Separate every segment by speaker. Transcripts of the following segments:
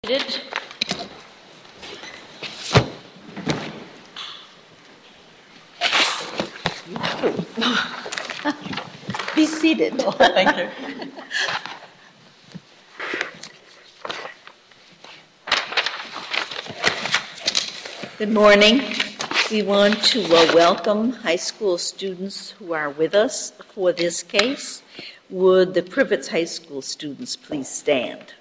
Speaker 1: Seated. Be seated.
Speaker 2: Oh, thank you.
Speaker 1: Good morning. We want to welcome high school students who are with us for this case. Would the Privets High School students please stand?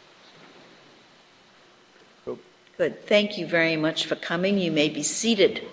Speaker 1: Good. Thank you very much for coming. You may be seated.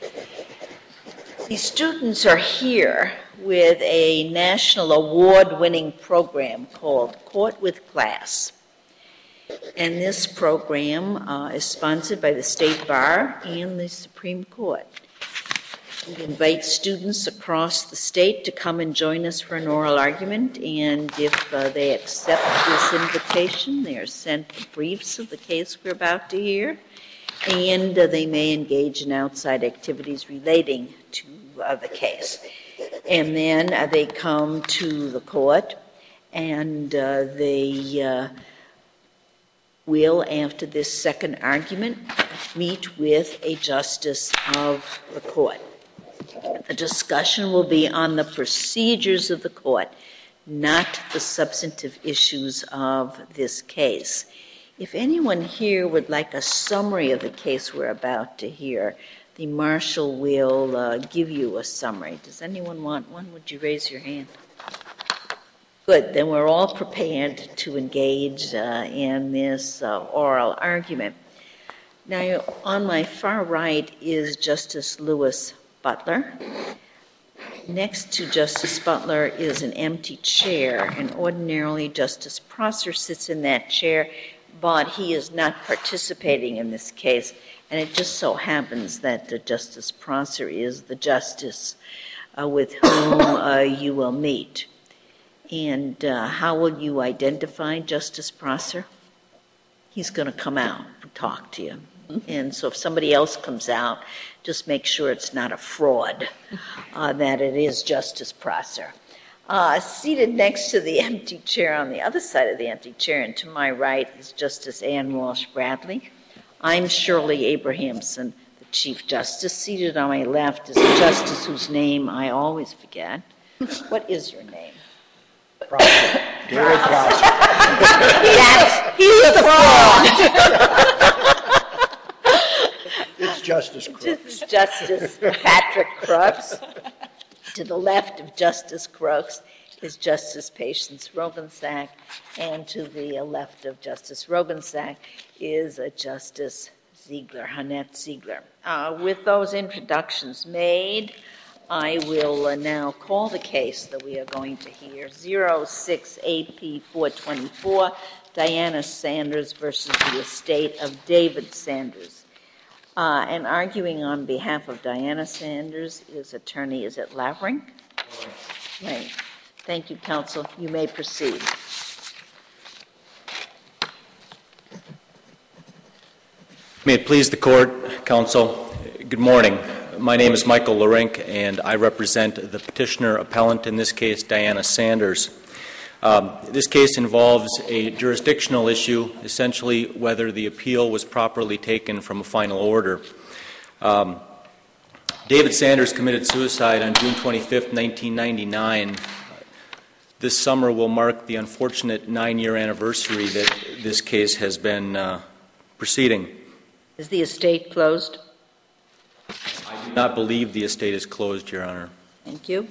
Speaker 1: These students are here with a national award-winning program called Court with Class. And this program is sponsored by the State Bar and the Supreme Court. We invite students across the state to come and join us for an oral argument, and if they accept this invitation, they are sent briefs of the case we're about to hear, and they may engage in outside activities relating to the case. And then they come to the court, and they will, after this second argument, meet with a justice of the court. The discussion will be on the procedures of the court, not the substantive issues of this case. If anyone here would like a summary of the case we're about to hear, the marshal will give you a summary. Does anyone want one? Would you raise your hand? Good. Then we're all prepared to engage in this oral argument. Now, on my far right is Justice Louis Butler. Next to Justice Butler is an empty chair, and ordinarily Justice Prosser sits in that chair, but he is not participating in this case, and it just so happens that Justice Prosser is the justice with whom you will meet. And how will you identify Justice Prosser? He's going to come out and talk to you. And so if somebody else comes out, just make sure it's not a fraud, that it is Justice Prosser. Seated next to the empty chair on the other side of the empty chair and to my right is Justice Ann Walsh Bradley. I'm Shirley Abrahamson, the Chief Justice. Seated on my left is a justice whose name I always forget. What is your name?
Speaker 3: Prosser. Gary Prosser.
Speaker 1: Yes, he's a fraud.
Speaker 3: It's Justice Crooks.
Speaker 1: This is Justice Patrick Crooks. To the left of Justice Crooks is Justice Patience Roggensack, and to the left of Justice Roggensack is Justice Ziegler, Hannette Ziegler. With those introductions made, I will now call the case that we are going to hear, 06-AP-424, Diana Sanders versus the estate of David Sanders. And arguing on behalf of Diana Sanders is attorney, is it Lavering? Right. Thank you, counsel. You may proceed.
Speaker 4: May it please the court, counsel. Good morning. My name is Michael Larink, and I represent the petitioner appellant in this case, Diana Sanders. This case involves a jurisdictional issue, essentially whether the appeal was properly taken from a final order. David Sanders committed suicide on June 25th, 1999. This summer will mark the unfortunate 9-year anniversary that this case has been proceeding.
Speaker 1: Is the estate closed?
Speaker 4: I do not believe the estate is closed, Your Honor.
Speaker 1: Thank you.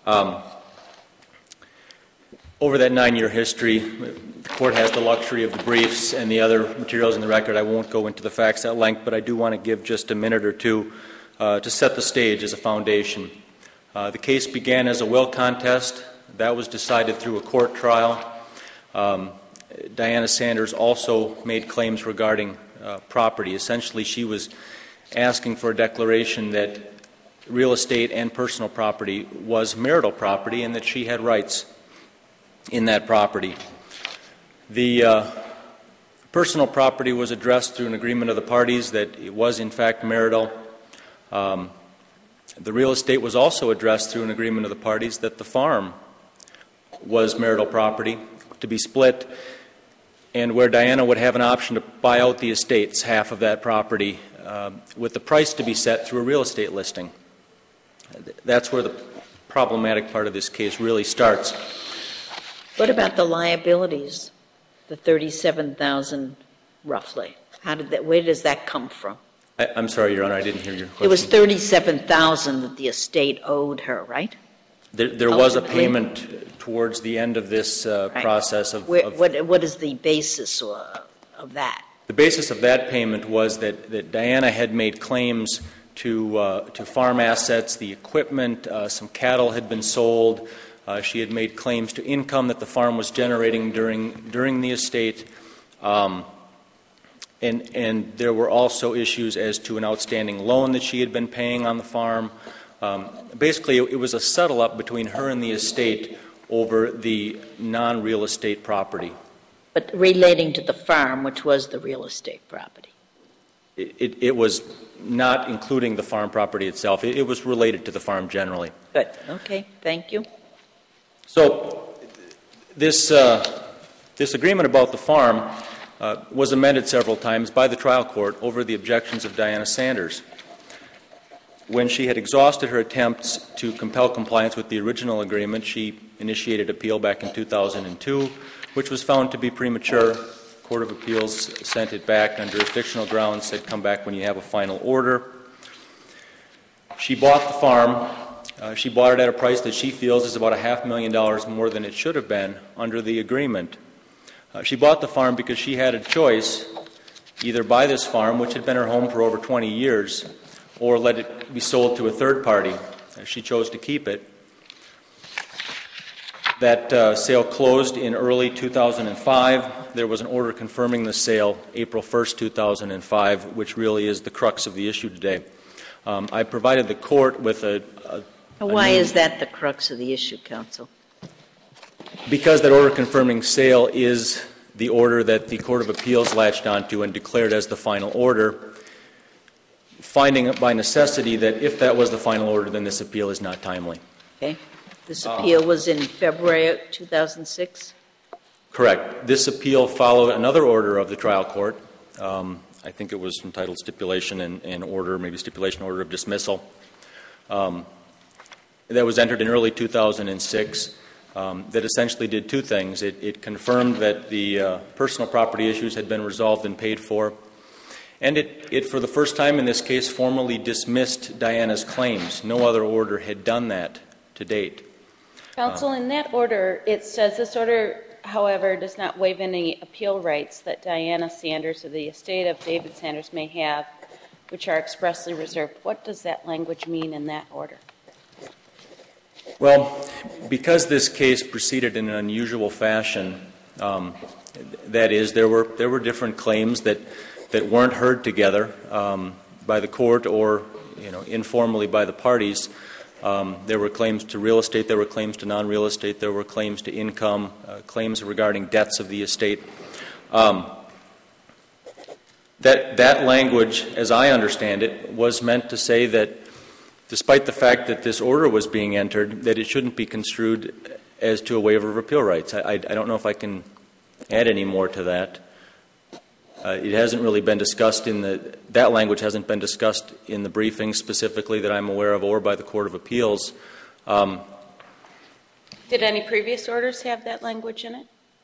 Speaker 4: Over that 9-year history, the court has the luxury of the briefs and the other materials in the record. I won't go into the facts at length, but I do want to give just a minute or two to set the stage as a foundation. The case began as a will contest. That was decided through a court trial. Diana Sanders also made claims regarding property. Essentially, she was asking for a declaration that real estate and personal property was marital property and that she had rights in that property. The personal property was addressed through an agreement of the parties that it was in fact marital. The real estate was also addressed through an agreement of the parties that the farm was marital property to be split and where Diana would have an option to buy out the estates, half of that property, with the price to be set through a real estate listing. That's where the problematic part of this case really starts.
Speaker 1: What about the liabilities, the $37,000 roughly? Where does that come from?
Speaker 4: I'm sorry, Your Honor, I didn't hear your question.
Speaker 1: It was $37,000 that the estate owed her, right?
Speaker 4: There was a
Speaker 1: Ultimately?
Speaker 4: payment towards the end of this process of
Speaker 1: What is the basis of that?
Speaker 4: the basis of that payment was that Diana had made claims to farm assets, the equipment, some cattle had been sold. She had made claims to income that the farm was generating during the estate. And there were also issues as to an outstanding loan that she had been paying on the farm. Basically, it was a settle-up between her and the estate over the non-real estate property.
Speaker 1: But relating to the farm, which was the real estate property.
Speaker 4: It was not including the farm property itself. It was related to the farm generally.
Speaker 1: Good. Okay. Thank you.
Speaker 4: So this agreement about the farm was amended several times by the trial court over the objections of Diana Sanders. When she had exhausted her attempts to compel compliance with the original agreement, she initiated appeal back in 2002, which was found to be premature. Court of Appeals sent it back on jurisdictional grounds, said come back when you have a final order. She bought the farm. She bought it at a price that she feels is about $500,000 more than it should have been under the agreement. She bought the farm because she had a choice, either buy this farm, which had been her home for over 20 years, or let it be sold to a third party. She chose to keep it. That sale closed in early 2005. There was an order confirming the sale April 1st, 2005, which really is the crux of the issue today. I provided the court with
Speaker 1: Why is that the crux of the issue, counsel?
Speaker 4: Because that order confirming sale is the order that the Court of Appeals latched onto and declared as the final order, finding by necessity that if that was the final order, then this appeal is not timely.
Speaker 1: Okay. This appeal was in February 2006?
Speaker 4: Correct. This appeal followed another order of the trial court. I think it was entitled stipulation and order, maybe stipulation order of dismissal. That was entered in early 2006. That essentially did two things. It confirmed that the personal property issues had been resolved and paid for, and it for the first time in this case, formally dismissed Diana's claims. No other order had done that to date.
Speaker 2: Counsel, in that order, it says this order, however, does not waive any appeal rights that Diana Sanders or the estate of David Sanders may have, which are expressly reserved. What does that language mean in that order?
Speaker 4: Well, because this case proceeded in an unusual fashion, that is, there were different claims that weren't heard together by the court or, informally by the parties. There were claims to real estate, there were claims to non-real estate, there were claims to income, claims regarding debts of the estate. That language, as I understand it, was meant to say that despite the fact that this order was being entered, that it shouldn't be construed as to a waiver of appeal rights. I don't know if I can add any more to that. It hasn't really been discussed that language hasn't been discussed in the briefing specifically that I'm aware of or by the Court of Appeals.
Speaker 2: Did any previous orders have that language in it?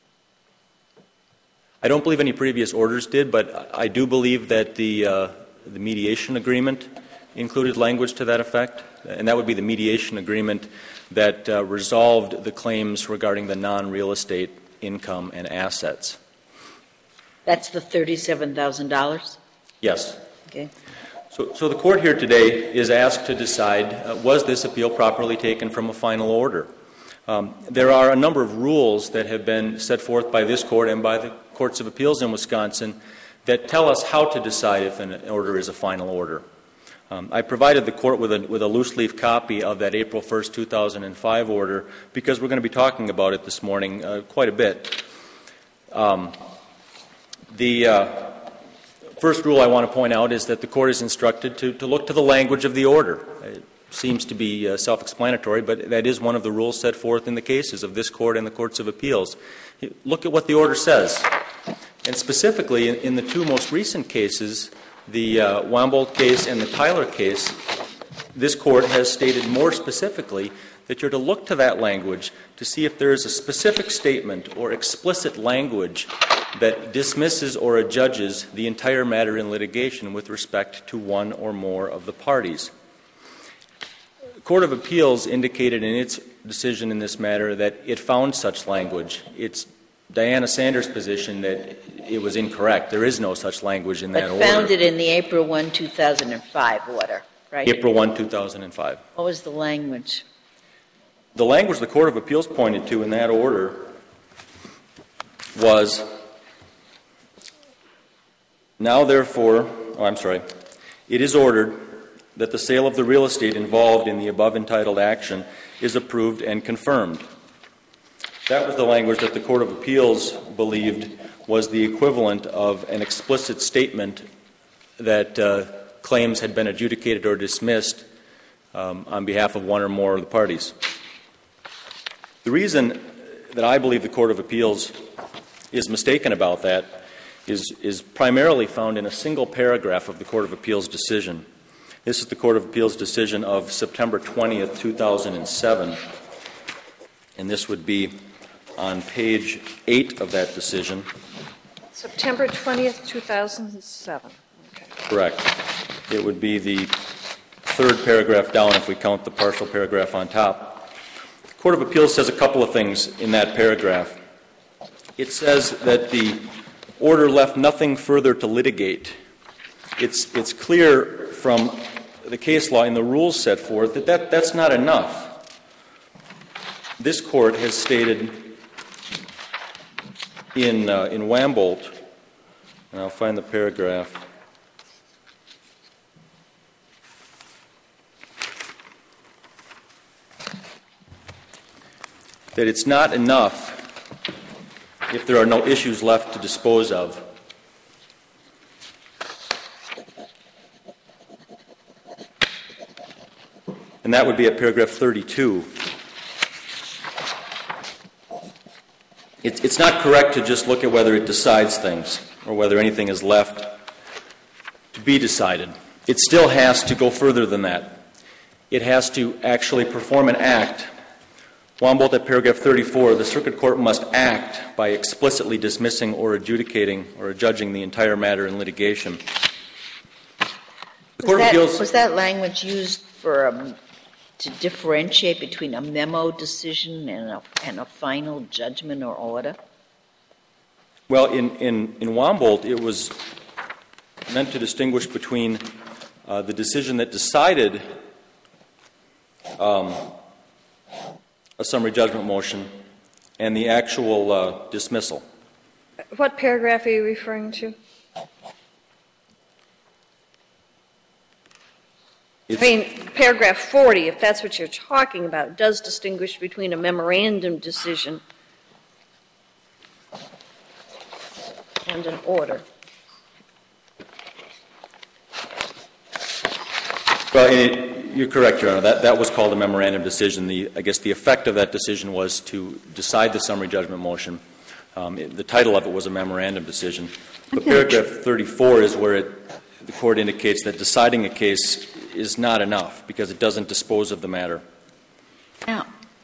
Speaker 4: I don't believe any previous orders did, but I do believe that the mediation agreement included language to that effect, and that would be the mediation agreement that resolved the claims regarding the non-real estate income and assets.
Speaker 1: That's the $37,000?
Speaker 4: Yes.
Speaker 1: Okay.
Speaker 4: So the court here today is asked to decide, was this appeal properly taken from a final order? There are a number of rules that have been set forth by this court and by the courts of appeals in Wisconsin that tell us how to decide if an order is a final order. I provided the court with a loose-leaf copy of that April 1st, 2005 order because we're going to be talking about it this morning quite a bit. The first rule I want to point out is that the court is instructed to look to the language of the order. It seems to be self-explanatory, but that is one of the rules set forth in the cases of this court and the courts of appeals. Look at what the order says. And specifically, in the two most recent cases, the Wambold case and the Tyler case, this Court has stated more specifically that you're to look to that language to see if there is a specific statement or explicit language that dismisses or adjudges the entire matter in litigation with respect to one or more of the parties. The Court of Appeals indicated in its decision in this matter that it found such language. It's Diana Sanders' position that it was incorrect. There is no such language in that order.
Speaker 1: But found it in the April 1, 2005 order, right?
Speaker 4: April 1, 2005.
Speaker 1: What was the language?
Speaker 4: The language the Court of Appeals pointed to in that order was, now therefore, it is ordered that the sale of the real estate involved in the above entitled action is approved and confirmed. That was the language that the Court of Appeals believed was the equivalent of an explicit statement that claims had been adjudicated or dismissed on behalf of one or more of the parties. The reason that I believe the Court of Appeals is mistaken about that is primarily found in a single paragraph of the Court of Appeals decision. This is the Court of Appeals decision of September 20th, 2007, and this would be on page 8 of that decision.
Speaker 5: September 20th, 2007. Okay.
Speaker 4: Correct. It would be the third paragraph down if we count the partial paragraph on top. The Court of Appeals says a couple of things in that paragraph. It says that the order left nothing further to litigate. It's clear from the case law and the rules set forth that that's not enough. This Court has stated in Wambold, and I'll find the paragraph, that it's not enough if there are no issues left to dispose of. And that would be at paragraph 32. It's not correct to just look at whether it decides things or whether anything is left to be decided. It still has to go further than that. It has to actually perform an act. Wambold at paragraph 34, the Circuit Court must act by explicitly dismissing or adjudicating or adjudging the entire matter in litigation. The Court of Appeals...
Speaker 1: Was that language used for to differentiate between a memo decision and a final judgment or order?
Speaker 4: Well, in Wambold, it was meant to distinguish between the decision that decided a summary judgment motion and the actual dismissal.
Speaker 5: What paragraph are you referring to? Paragraph 40, if that's what you're talking about, does distinguish between a memorandum decision and an order.
Speaker 4: Well, you're correct, Your Honor. That was called a memorandum decision. I guess the effect of that decision was to decide the summary judgment motion. The title of it was a memorandum decision. But paragraph 34 is where the Court indicates that deciding a case is not enough because it doesn't dispose of the matter.
Speaker 1: Now,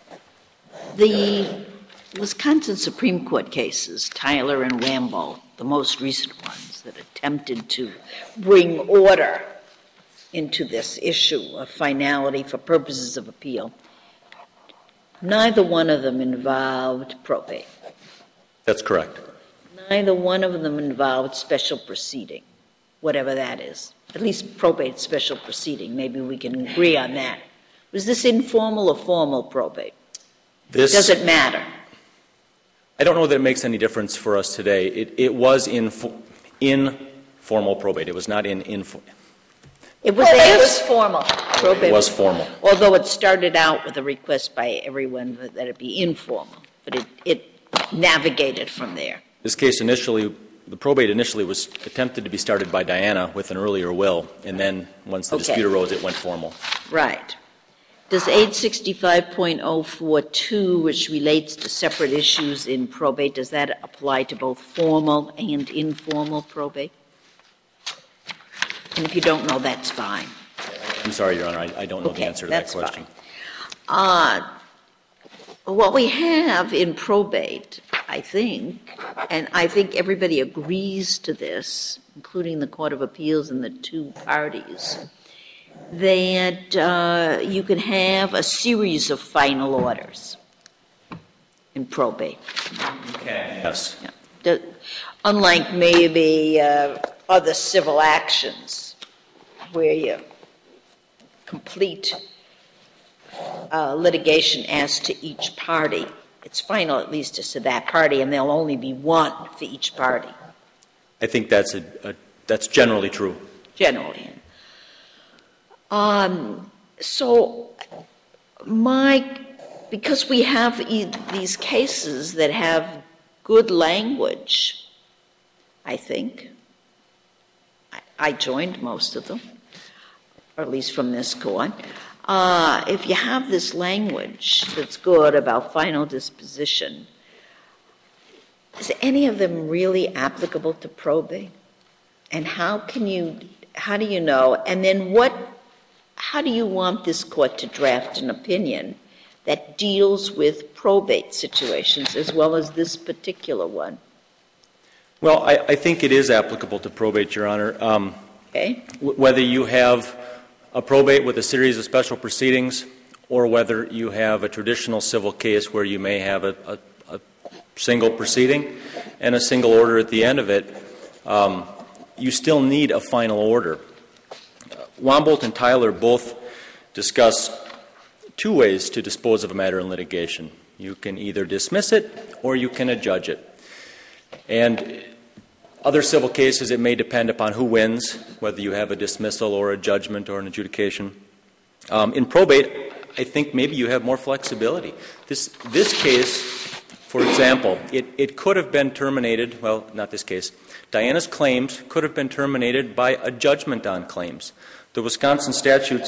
Speaker 1: the Wisconsin Supreme Court cases, Tyler and Wambold, the most recent ones that attempted to bring order into this issue of finality for purposes of appeal, neither one of them involved probate.
Speaker 4: That's correct.
Speaker 1: Neither one of them involved special proceeding, whatever that is. At least probate special proceeding. Maybe we can agree on that. Was this informal or formal probate? Does it matter?
Speaker 4: I don't know that it makes any difference for us today. It was in formal probate. It was not in informal.
Speaker 1: It was formal. Probate
Speaker 4: It was formal.
Speaker 1: Although it started out with a request by everyone that it be informal, but it navigated from there.
Speaker 4: This case the probate initially was attempted to be started by Diana with an earlier will, and then once the dispute arose, it went formal.
Speaker 1: Right. Does 865.042, which relates to separate issues in probate, does that apply to both formal and informal probate? And if you don't know, that's fine.
Speaker 4: I'm sorry, Your Honor, I don't know the answer to that question.
Speaker 1: Fine. What we have in probate, I think, and I think everybody agrees to this, including the Court of Appeals and the two parties, that you can have a series of final orders in probate.
Speaker 4: Yes.
Speaker 1: Yeah. Unlike maybe other civil actions where you complete litigation as to each party. It's final at least as to that party, and there'll only be one for each party.
Speaker 4: I think that's that's generally true.
Speaker 1: Generally. So, because we have these cases that have good language, I think, I joined most of them, or at least from this court. If you have this language that's good about final disposition, is any of them really applicable to probate? And how do you know? And then how do you want this court to draft an opinion that deals with probate situations as well as this particular one?
Speaker 4: Well, I think it is applicable to probate, Your Honor.
Speaker 1: Okay.
Speaker 4: Whether you have a probate with a series of special proceedings or whether you have a traditional civil case where you may have a single proceeding and a single order at the end of it, you still need a final order. Wambolt and Tyler both discuss two ways to dispose of a matter in litigation. You can either dismiss it or you can adjudge it. And other civil cases, it may depend upon who wins, whether you have a dismissal or a judgment or an adjudication. In probate, I think maybe you have more flexibility. This case, for example, it could have been terminated, well, not this case. Diana's claims could have been terminated by a judgment on claims. The Wisconsin statutes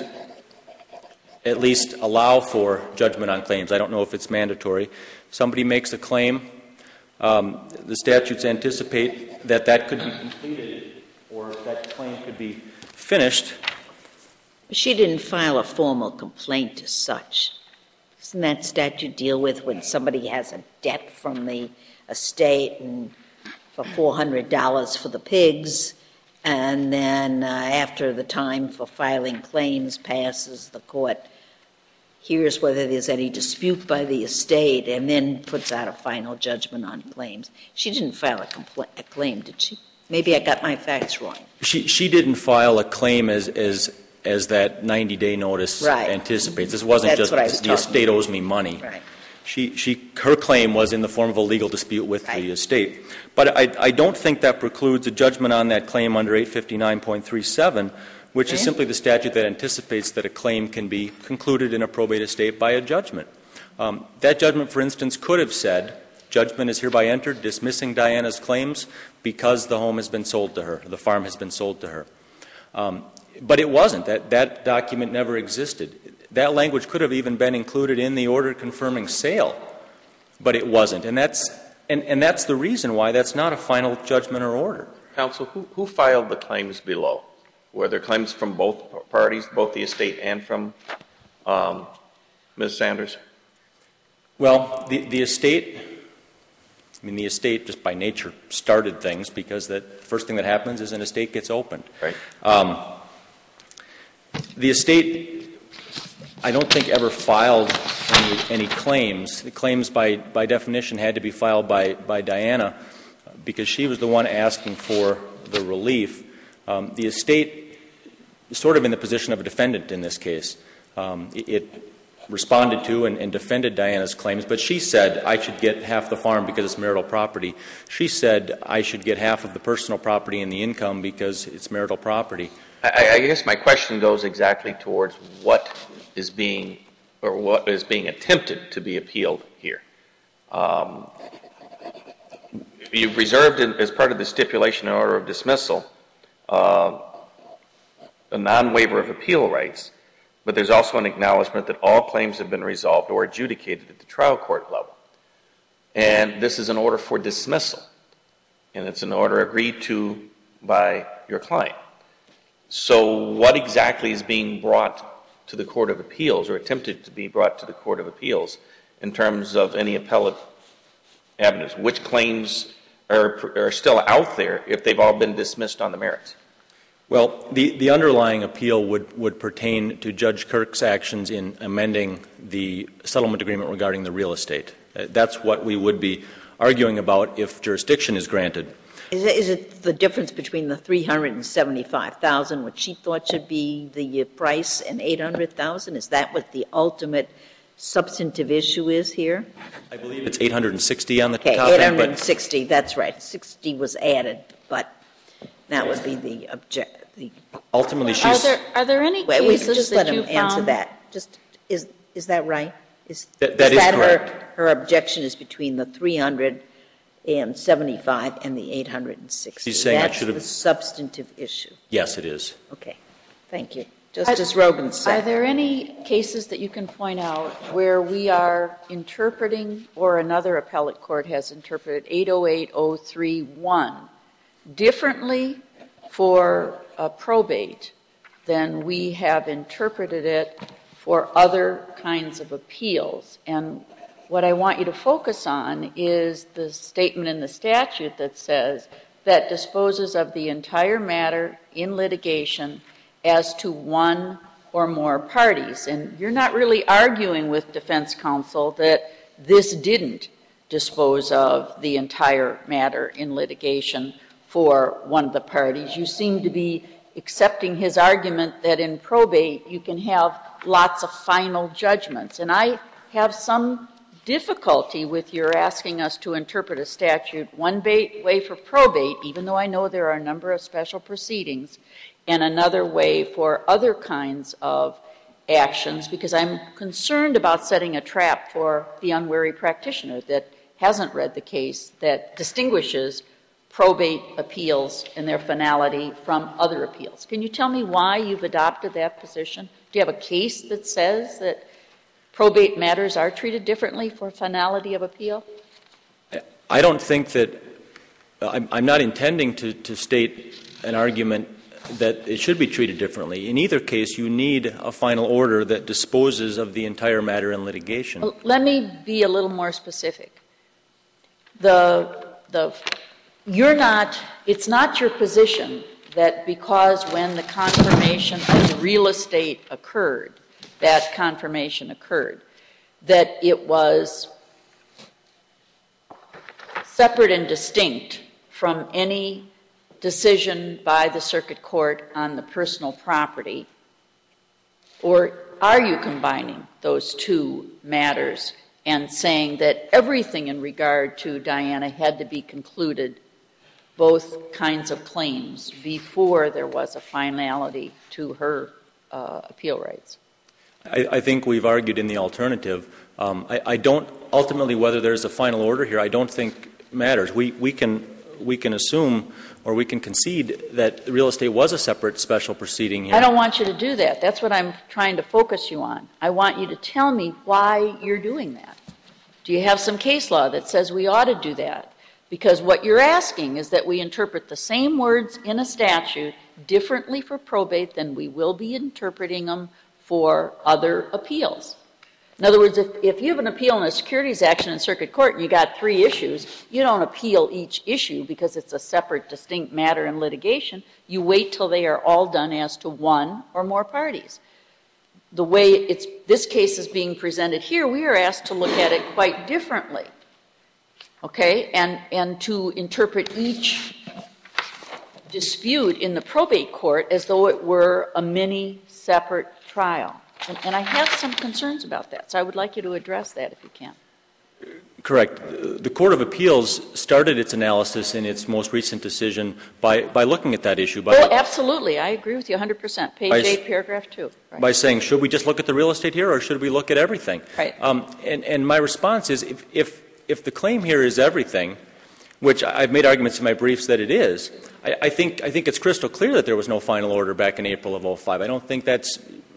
Speaker 4: at least allow for judgment on claims. I don't know if it's mandatory. Somebody makes a claim. The statutes anticipate that could be completed or that claim could be finished.
Speaker 1: She didn't file a formal complaint as such. Doesn't that statute deal with when somebody has a debt from the estate and for $400 for the pigs, and then after the time for filing claims passes, the court hears whether there's any dispute by the estate and then puts out a final judgment on claims. She didn't file a claim, did she? Maybe I got my facts wrong.
Speaker 4: She didn't file a claim as that 90-day notice anticipates. This wasn't just the estate owes me money.
Speaker 1: Right.
Speaker 4: Her claim was in the form of a legal dispute with the estate. But I don't think that precludes a judgment on that claim under 859.37, which is simply the statute that anticipates that a claim can be concluded in a probate estate by a judgment. That judgment, for instance, could have said, judgment is hereby entered dismissing Diana's claims because the home has been sold to her, the farm has been sold to her. But it wasn't. That document never existed. That language could have even been included in the order confirming sale, but it wasn't. And that's the reason why that's not a final judgment or order.
Speaker 6: Counsel, who filed the claims below? Were there claims from both parties, both the estate and from Ms. Sanders?
Speaker 4: Well, the estate just by nature started things because the first thing that happens is an estate gets opened.
Speaker 6: Right.
Speaker 4: The estate, I don't think, ever filed any claims. The claims, by definition, had to be filed by Diana because she was the one asking for the relief. The estate is sort of in the position of a defendant in this case. It responded to and defended Diana's claims, but she said, I should get half the farm because it's marital property. She said, I should get half of the personal property and the income because it's marital property.
Speaker 6: I guess my question goes exactly towards what is being attempted to be appealed here. You've reserved, as part of the stipulation and order of dismissal, a non-waiver of appeal rights. but there's also an acknowledgement that all claims have been resolved or adjudicated at the trial court level. And this is an order for dismissal, and it's an order agreed to by your client. So what exactly is being brought to the Court of Appeals, or attempted to be brought to the Court of Appeals, in terms of any appellate avenues? Which claims are still out there if they've all been dismissed on the merits?
Speaker 4: Well, the underlying appeal would pertain to Judge Kirk's actions in amending the settlement agreement regarding the real estate. That's what we would be arguing about if jurisdiction is granted.
Speaker 1: Is it the difference between the $375,000, which she thought should be the price, and $800,000? Is that what the ultimate substantive issue is here?
Speaker 4: I believe it's $860 on the
Speaker 1: Okay,
Speaker 4: top end.
Speaker 1: $860, that's right. 60 was added, but that would be the
Speaker 4: Ultimately, she's...
Speaker 2: Are there any
Speaker 1: Wait, we
Speaker 2: cases
Speaker 1: just
Speaker 2: that
Speaker 1: let him
Speaker 2: you
Speaker 1: answer
Speaker 2: found?
Speaker 1: that. Just is that right?
Speaker 4: That is correct.
Speaker 1: Her objection is between the $375 and the $860.
Speaker 4: She's saying I
Speaker 1: That's
Speaker 4: should have-
Speaker 1: the substantive issue.
Speaker 4: Yes, it is.
Speaker 1: Okay, thank you. Justice Robinson.
Speaker 2: Are there any cases that you can point out where we are interpreting, or another appellate court has interpreted 808-031 differently for a probate than we have interpreted it for other kinds of appeals? And what I want you to focus on is the statement in the statute that says that disposes of the entire matter in litigation as to one or more parties. And you're not really arguing with defense counsel that this didn't dispose of the entire matter in litigation for one of the parties. You seem to be accepting his argument that in probate you can have lots of final judgments. And I have some difficulty with your asking us to interpret a statute one way for probate, even though I know there are a number of special proceedings, and another way for other kinds of actions, because I'm concerned about setting a trap for the unwary practitioner that hasn't read the case that distinguishes probate appeals and their finality from other appeals. Can you tell me why you've adopted that position? Do you have a case that says that probate matters are treated differently for finality of appeal?
Speaker 4: I don't think that I'm not intending to state an argument that it should be treated differently. In either case, you need a final order that disposes of the entire matter in litigation.
Speaker 2: Well, let me be a little more specific. It's not your position that because when the confirmation of the real estate occurred, that confirmation occurred, that it was separate and distinct from any decision by the circuit court on the personal property? Or are you combining those two matters and saying that everything in regard to Diana had to be concluded, both kinds of claims, before there was a finality to her appeal rights?
Speaker 4: I think we've argued in the alternative. I don't, ultimately, whether there's a final order here, I don't think matters. We can assume, or we can concede, that real estate was a separate special proceeding here.
Speaker 2: I don't want you to do that. That's what I'm trying to focus you on. I want you to tell me why you're doing that. Do you have some case law that says we ought to do that? Because what you're asking is that we interpret the same words in a statute differently for probate than we will be interpreting them for other appeals. In other words, if you have an appeal in a securities action in circuit court and you got 3 issues, you don't appeal each issue because it's a separate, distinct matter in litigation. You wait till they are all done as to one or more parties. The way this case is being presented here, we are asked to look at it quite differently, okay, and to interpret each dispute in the probate court as though it were a mini separate trial. And I have some concerns about that, so I would like you to address that if you can.
Speaker 4: Correct. The Court of Appeals started its analysis in its most recent decision by looking at that issue.
Speaker 2: Oh, absolutely. I agree with you 100%. Page 8, paragraph 2. Right.
Speaker 4: By saying, should we just look at the real estate here, or should we look at everything?
Speaker 2: Right.
Speaker 4: And my response is, if the claim here is everything, which I've made arguments in my briefs that it is, I think it's crystal clear that there was no final order back in April of 2005. I don't think that's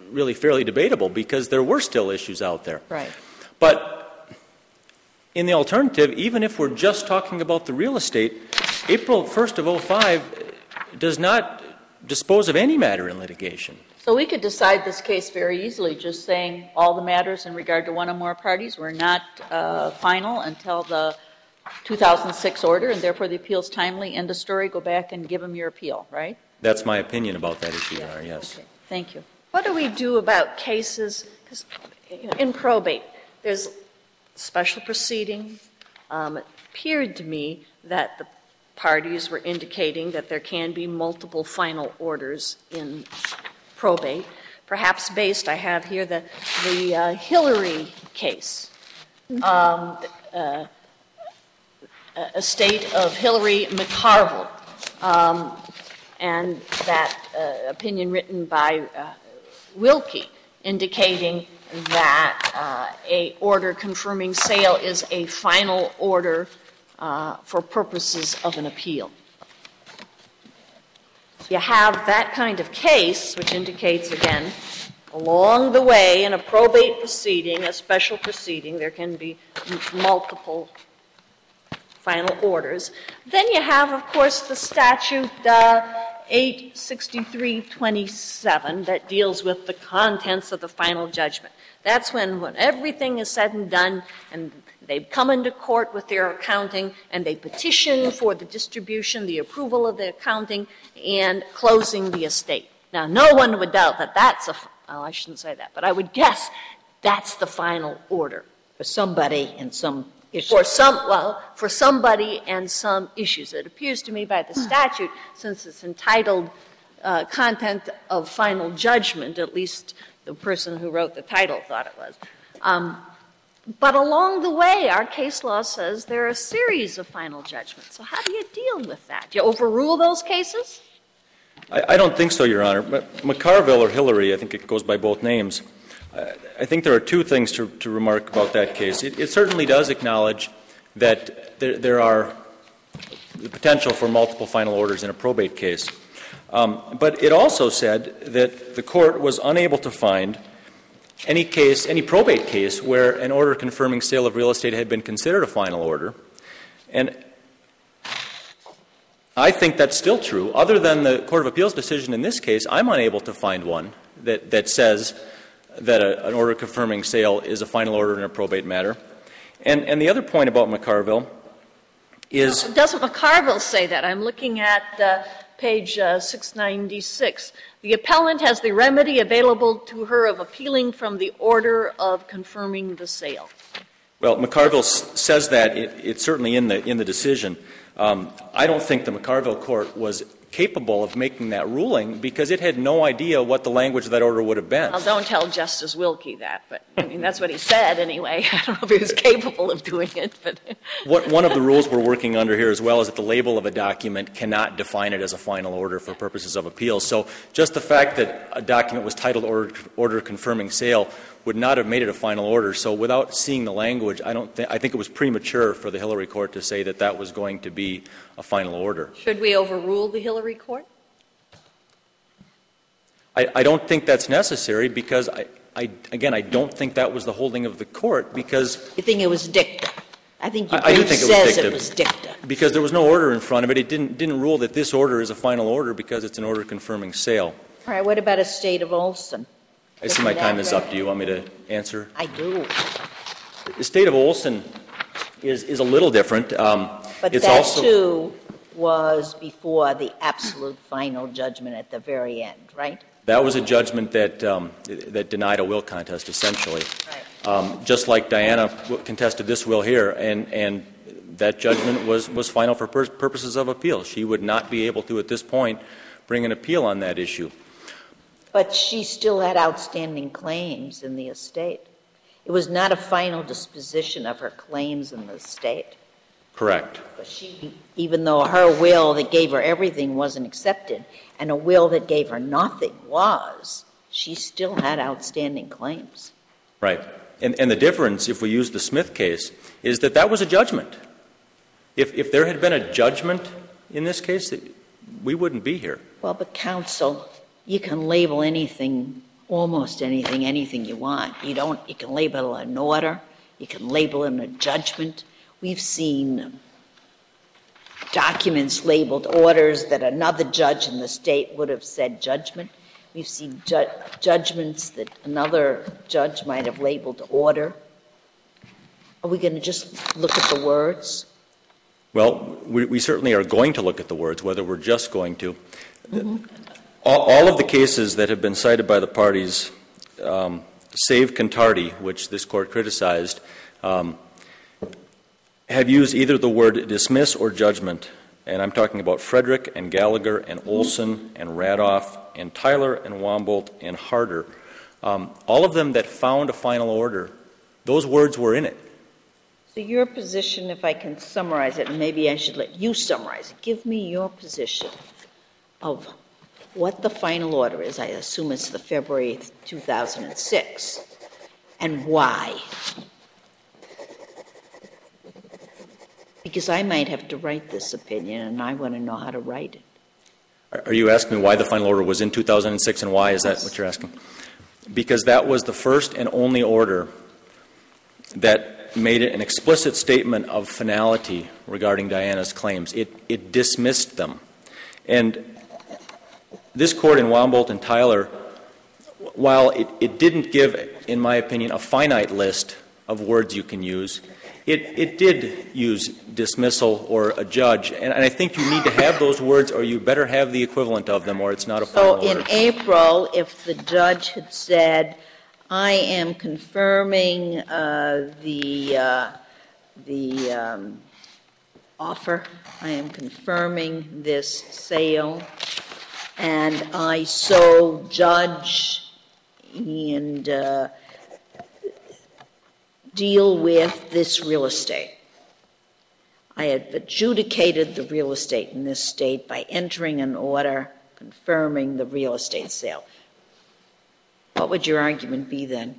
Speaker 4: really fairly debatable because there were still issues out there.
Speaker 1: Right.
Speaker 4: But in the alternative, even if we're just talking about the real estate, April 1st of 2005 does not dispose of any matter in litigation.
Speaker 7: So we could decide this case very easily, just saying all the matters in regard to one or more parties were not final until the 2006 order, and therefore the appeal's timely, end of story, go back and give them your appeal, right?
Speaker 4: That's my opinion about that issue, Your Honor, yes.
Speaker 7: Okay. Thank you.
Speaker 5: What do we do about cases, because in probate, there's special proceeding. It appeared to me that the parties were indicating that there can be multiple final orders in probate, perhaps based, I have here, the Hillary case. Estate of Hillary McCarville, and that opinion written by Wilkie indicating that a order confirming sale is a final order for purposes of an appeal. You have that kind of case, which indicates, again, along the way in a probate proceeding, a special proceeding, there can be multiple final orders. Then you have, of course, the statute 86327 that deals with the contents of the final judgment. That's when everything is said and done, and they come into court with their accounting, and they petition for the distribution, the approval of the accounting, and closing the estate. Now, no one would doubt that that's well, I shouldn't say that, but I would guess that's the final order.
Speaker 1: For somebody and some issue.
Speaker 5: For somebody and some issues. It appears to me by the statute, since it's entitled Content of Final Judgment, at least the person who wrote the title thought it was. But along the way, our case law says there are a series of final judgments. So how do you deal with that? Do you overrule those cases?
Speaker 4: I don't think so, Your Honor. McCarville or Hillary, I think it goes by both names. I think there are two things to remark about that case. It certainly does acknowledge that there are the potential for multiple final orders in a probate case. But it also said that the court was unable to find any probate case where an order confirming sale of real estate had been considered a final order. And I think that's still true. Other than the Court of Appeals decision in this case, I'm unable to find one that says that an order confirming sale is a final order in a probate matter. And the other point about McCarville is...
Speaker 5: Doesn't McCarville say that? I'm looking at page 696. The appellant has the remedy available to her of appealing from the order of confirming the sale.
Speaker 4: Well, McCarville says that. It's certainly in the decision. I don't think the McCarville court was capable of making that ruling because it had no idea what the language of that order would have been.
Speaker 5: Well, don't tell Justice Wilkie that, but I mean, that's what he said anyway. I don't know if he was capable of doing it, but...
Speaker 4: One of the rules we're working under here as well is that the label of a document cannot define it as a final order for purposes of appeal. So just the fact that a document was titled order confirming sale would not have made it a final order. So without seeing the language, I think it was premature for the Hillary court to say that that was going to be a final order.
Speaker 5: Should we overrule the Hillary court?
Speaker 4: I don't think that's necessary because, again, I don't think that was the holding of the court because...
Speaker 1: You think it was dicta? I think your
Speaker 4: I do
Speaker 1: brief
Speaker 4: think
Speaker 1: says it was dicta.
Speaker 4: Because there was no order in front of it. It didn't rule that this order is a final order because it's an order confirming sale.
Speaker 1: All right, what about Estate of Olson?
Speaker 4: I see my time is up. Do you want me to answer?
Speaker 1: I do.
Speaker 4: Estate of Olson is a little different.
Speaker 1: But
Speaker 4: it's
Speaker 1: that,
Speaker 4: also,
Speaker 1: too, was before the absolute final judgment at the very end, right?
Speaker 4: That was a judgment that denied a will contest, essentially. Right. Just like Diana contested this will here, and that judgment was final for purposes of appeal. She would not be able to, at this point, bring an appeal on that issue.
Speaker 1: But she still had outstanding claims in the estate. It was not a final disposition of her claims in the estate.
Speaker 4: Correct.
Speaker 1: But she, even though her will that gave her everything wasn't accepted, and a will that gave her nothing was, she still had outstanding claims.
Speaker 4: Right. And the difference, if we use the Smith case, is that was a judgment. If there had been a judgment in this case, we wouldn't be here.
Speaker 1: Well, but counsel, you can label anything almost anything you want. You can label it an order, you can label it a judgment. We've seen documents labeled orders that another judge in the state would have said judgment. We've seen judgments that another judge might have labeled order. Are we going to just look at the words?
Speaker 4: Well, we certainly are going to look at the words, whether we're just going to. Mm-hmm. All of the cases that have been cited by the parties, save Contardi, which this court criticized, have used either the word dismiss or judgment. And I'm talking about Frederick and Gallagher and Olson and Radoff and Tyler and Wambolt and Harder. All of them that found a final order, those words were in it.
Speaker 1: So your position, if I can summarize it, and maybe I should let you summarize it, give me your position of what the final order is. I assume it's the February 2006, and why. Because I might have to write this opinion, and I want to know how to write it.
Speaker 4: Are you asking me why the final order was in 2006 and why? Is that what you're asking? Because that was the first and only order that made it an explicit statement of finality regarding Diana's claims. It dismissed them. And this court in Wambolt and Tyler, while it didn't give, in my opinion, a finite list of words you can use, it did use dismissal or a judge. And I think you need to have those words, or you better have the equivalent of them, or it's not a final order.
Speaker 1: So in April, if the judge had said, I am confirming the offer, I am confirming this sale, and I so judge and deal with this real estate. I have adjudicated the real estate in this state by entering an order confirming the real estate sale. What would your argument be then?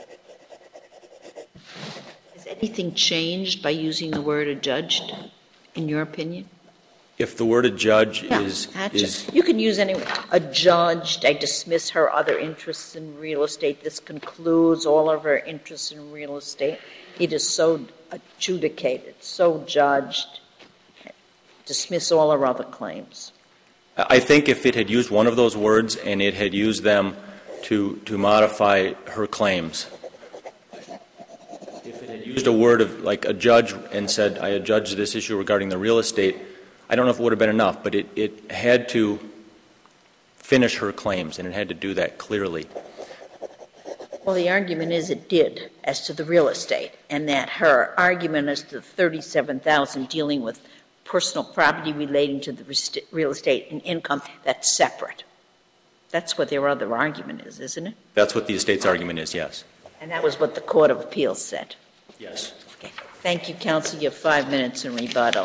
Speaker 1: Has anything changed by using the word adjudged, in your opinion?
Speaker 4: If the word adjudge
Speaker 1: Yeah,
Speaker 4: is
Speaker 1: you can use any adjudged. I dismiss her other interests in real estate. This concludes all of her interests in real estate. It is so adjudicated, so judged. Dismiss all her other claims.
Speaker 4: I think if it had used one of those words and it had used them to modify her claims, if it had used a word of like a judge and said, I adjudge this issue regarding the real estate, I don't know if it would have been enough, but it had to finish her claims, and it had to do that clearly.
Speaker 1: Well, the argument is it did as to the real estate, and that her argument as to the $37,000 dealing with personal property relating to the real estate and income, that's separate. That's what their other argument is, isn't it?
Speaker 4: That's what the estate's argument is, yes.
Speaker 1: And that was what the Court of Appeals said.
Speaker 4: Yes.
Speaker 1: Okay. Thank you, counsel. You have 5 minutes in rebuttal.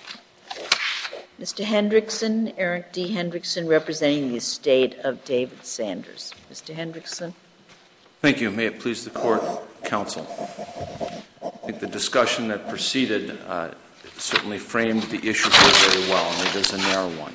Speaker 1: Mr. Hendrickson, Eric D. Hendrickson, representing the estate of David Sanders. Mr. Hendrickson.
Speaker 8: Thank you. May it please the Court, counsel. I think the discussion that preceded certainly framed the issue very well, and it is a narrow one.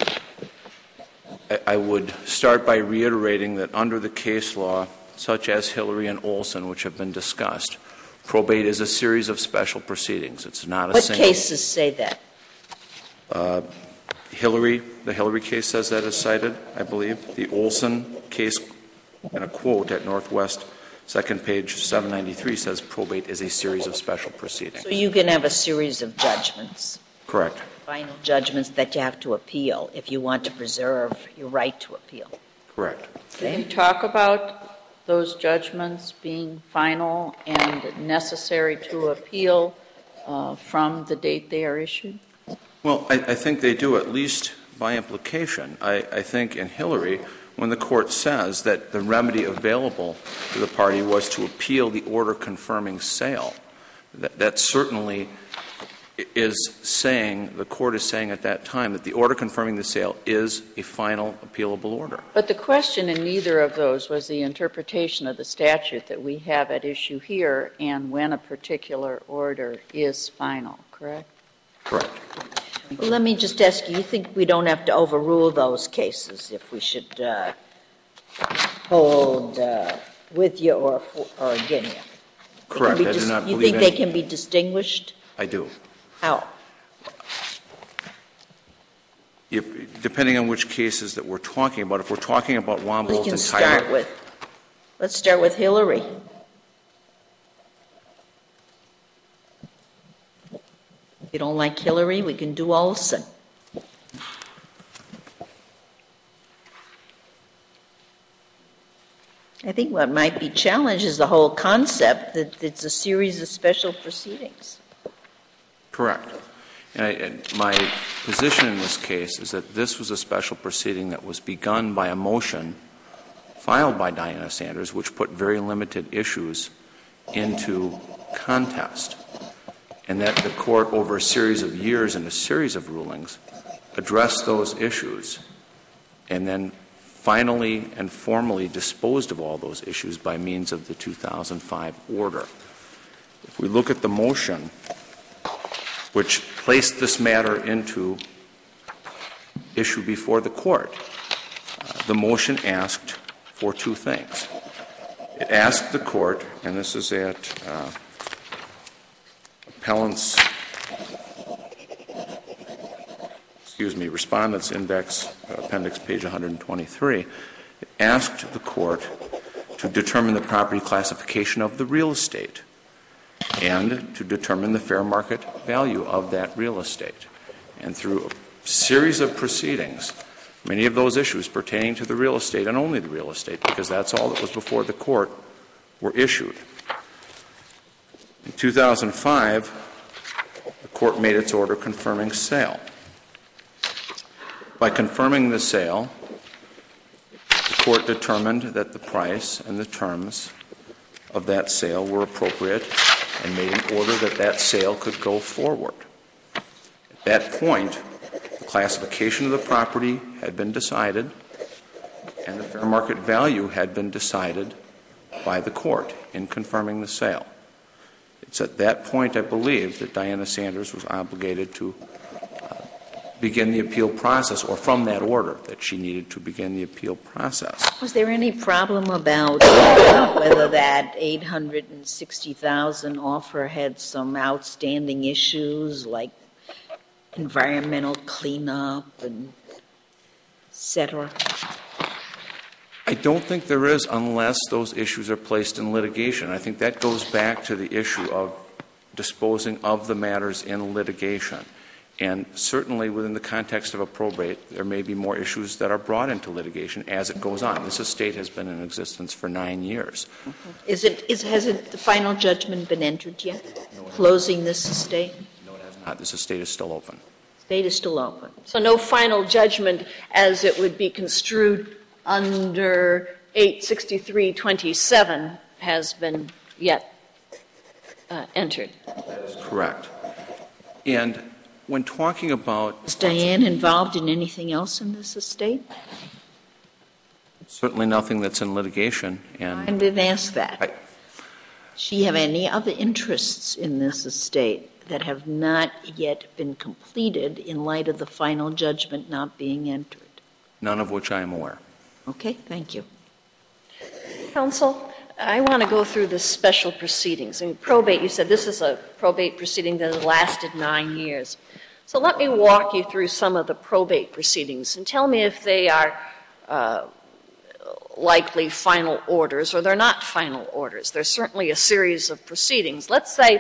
Speaker 8: I would start by reiterating that under the case law, such as Hillary and Olson, which have been discussed, probate is a series of special proceedings. It's not a single.
Speaker 1: What cases say that?
Speaker 8: The Hillary case says that is cited, I believe. The Olson case, in a quote at Northwest, second page 793, says probate is a series of special proceedings.
Speaker 1: So you can have a series of judgments.
Speaker 8: Correct.
Speaker 1: Final judgments that you have to appeal if you want to preserve your right to appeal.
Speaker 8: Correct.
Speaker 7: Can you talk about those judgments being final and necessary to appeal from the date they are issued?
Speaker 8: Well, I think they do, at least by implication. I think in Hillary, when the Court says that the remedy available to the party was to appeal the order confirming sale, that certainly is saying, the Court is saying at that time that the order confirming the sale is a final appealable order.
Speaker 7: But the question in neither of those was the interpretation of the statute that we have at issue here and when a particular order is final, correct?
Speaker 8: Correct.
Speaker 1: Well, let me just ask you think we don't have to overrule those cases if we should hold with you or against you?
Speaker 8: Correct. I do not
Speaker 1: You
Speaker 8: believe
Speaker 1: think they can be distinguished?
Speaker 8: I do.
Speaker 1: How?
Speaker 8: Depending on which cases that we're talking about, if we're talking about Wambold
Speaker 1: We
Speaker 8: and
Speaker 1: can
Speaker 8: Tyler.
Speaker 1: let's start with Hillary. If you don't like Hillary, we can do Olson. I think what might be challenged is the whole concept that it's a series of special proceedings.
Speaker 8: Correct. And my position in this case is that this was a special proceeding that was begun by a motion filed by Diana Sanders, which put very limited issues into contest, and that the court, over a series of years and a series of rulings, addressed those issues and then finally and formally disposed of all those issues by means of the 2005 order. If we look at the motion, which placed this matter into issue before the court, the motion asked for two things. It asked the court, and this is at Respondent's Index, Appendix page 123, it asked the court to determine the property classification of the real estate and to determine the fair market value of that real estate. And through a series of proceedings, many of those issues pertaining to the real estate and only the real estate, because that's all that was before the court, were issued. In 2005, the court made its order confirming sale. By confirming the sale, the court determined that the price and the terms of that sale were appropriate and made an order that that sale could go forward. At that point, the classification of the property had been decided and the fair market value had been decided by the court in confirming the sale. It's at that point, I believe, that Diana Sanders was obligated to begin the appeal process, or from that order that she needed to begin the appeal process.
Speaker 1: Was there any problem about whether that $860,000 offer had some outstanding issues like environmental cleanup and et cetera?
Speaker 8: I don't think there is, unless those issues are placed in litigation. I think that goes back to the issue of disposing of the matters in litigation. And certainly within the context of a probate, there may be more issues that are brought into litigation as it goes on. This estate has been in existence for 9 years.
Speaker 1: Mm-hmm. Has the final judgment been entered yet? No, closing this estate?
Speaker 8: No, it has not. This estate is still open.
Speaker 1: Estate is still open.
Speaker 5: So no final judgment as it would be construed under 863-27 has been yet entered.
Speaker 8: That is correct. And when talking about...
Speaker 1: Is Diane involved in anything else in this estate?
Speaker 8: Certainly nothing that's in litigation. And
Speaker 1: I didn't ask that. Does she have any other interests in this estate that have not yet been completed in light of the final judgment not being entered?
Speaker 8: None of which I am aware.
Speaker 1: Okay, thank you.
Speaker 5: Counsel, I want to go through the special proceedings. I mean, probate, you said this is a probate proceeding that has lasted 9 years. So let me walk you through some of the probate proceedings and tell me if they are likely final orders or they're not final orders. There's certainly a series of proceedings. Let's say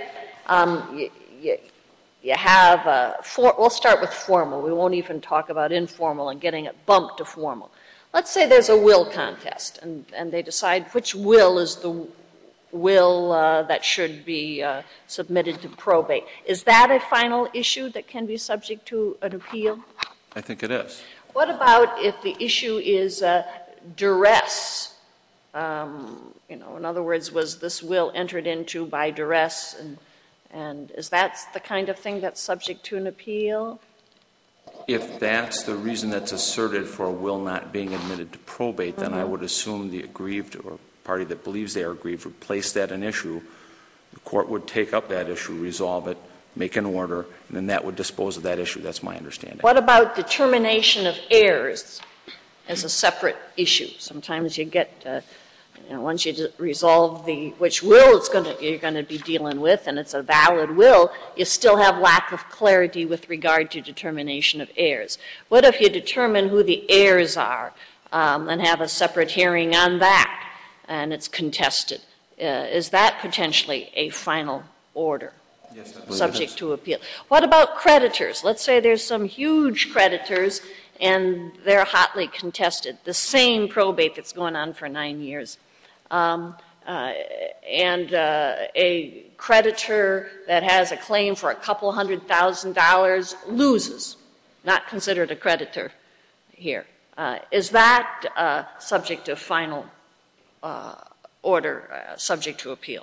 Speaker 5: you have we'll start with formal. We won't even talk about informal and getting it bumped to formal. Let's say there's a will contest, and they decide which will is the will that should be submitted to probate. Is that a final issue that can be subject to an appeal?
Speaker 8: I think it is.
Speaker 5: What about if the issue is duress? In other words, was this will entered into by duress, and is that the kind of thing that's subject to an appeal?
Speaker 8: If that's the reason that's asserted for a will not being admitted to probate, then I would assume the aggrieved or party that believes they are aggrieved would place that an issue. The court would take up that issue, resolve it, make an order, and then that would dispose of that issue. That's my understanding.
Speaker 5: What about determination of heirs? as a separate issue. Sometimes you get, once you resolve which will you're going to be dealing with, and it's a valid will, you still have lack of clarity with regard to determination of heirs. What if you determine who the heirs are and have a separate hearing on that, and it's contested? Is that potentially a final order?
Speaker 8: Yes, I believe
Speaker 5: Subject to appeal. What about creditors? Let's say there's some huge creditors and they're hotly contested. The same probate that's going on for 9 years. And a creditor that has a claim for a couple $100,000 loses, not considered a creditor here. Is that subject to final order, subject to appeal?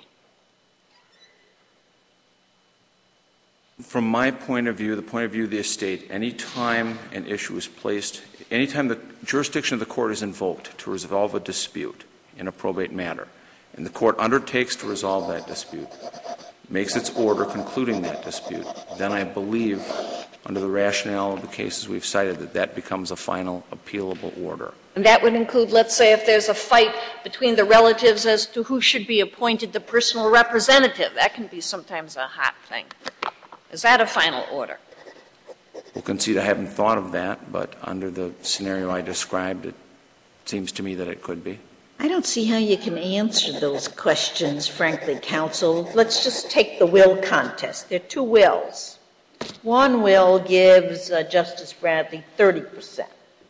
Speaker 8: From my point of view, the point of view of the estate, any time an issue is placed, any time the jurisdiction of the court is invoked to resolve a dispute in a probate matter, and the court undertakes to resolve that dispute, makes its order concluding that dispute, then I believe, under the rationale of the cases we've cited, that becomes a final appealable order.
Speaker 5: And that would include, let's say, if there's a fight between the relatives as to who should be appointed the personal representative. That can be sometimes a hot thing. Is that a final order?
Speaker 8: We'll concede I haven't thought of that, but under the scenario I described, it seems to me that it could be.
Speaker 1: I don't see how you can answer those questions, frankly, counsel. Let's just take the will contest. There are two wills. One will gives Justice Bradley 30%.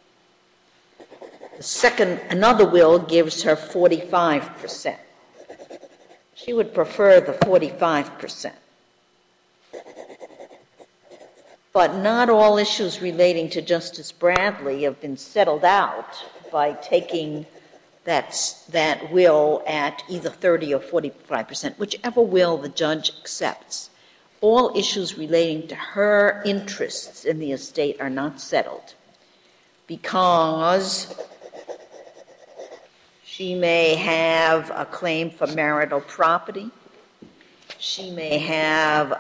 Speaker 1: Another will gives her 45%. She would prefer the 45%. But not all issues relating to Justice Bradley have been settled out by taking that will at either 30 or 45%, whichever will the judge accepts. All issues relating to her interests in the estate are not settled because she may have a claim for marital property. She may have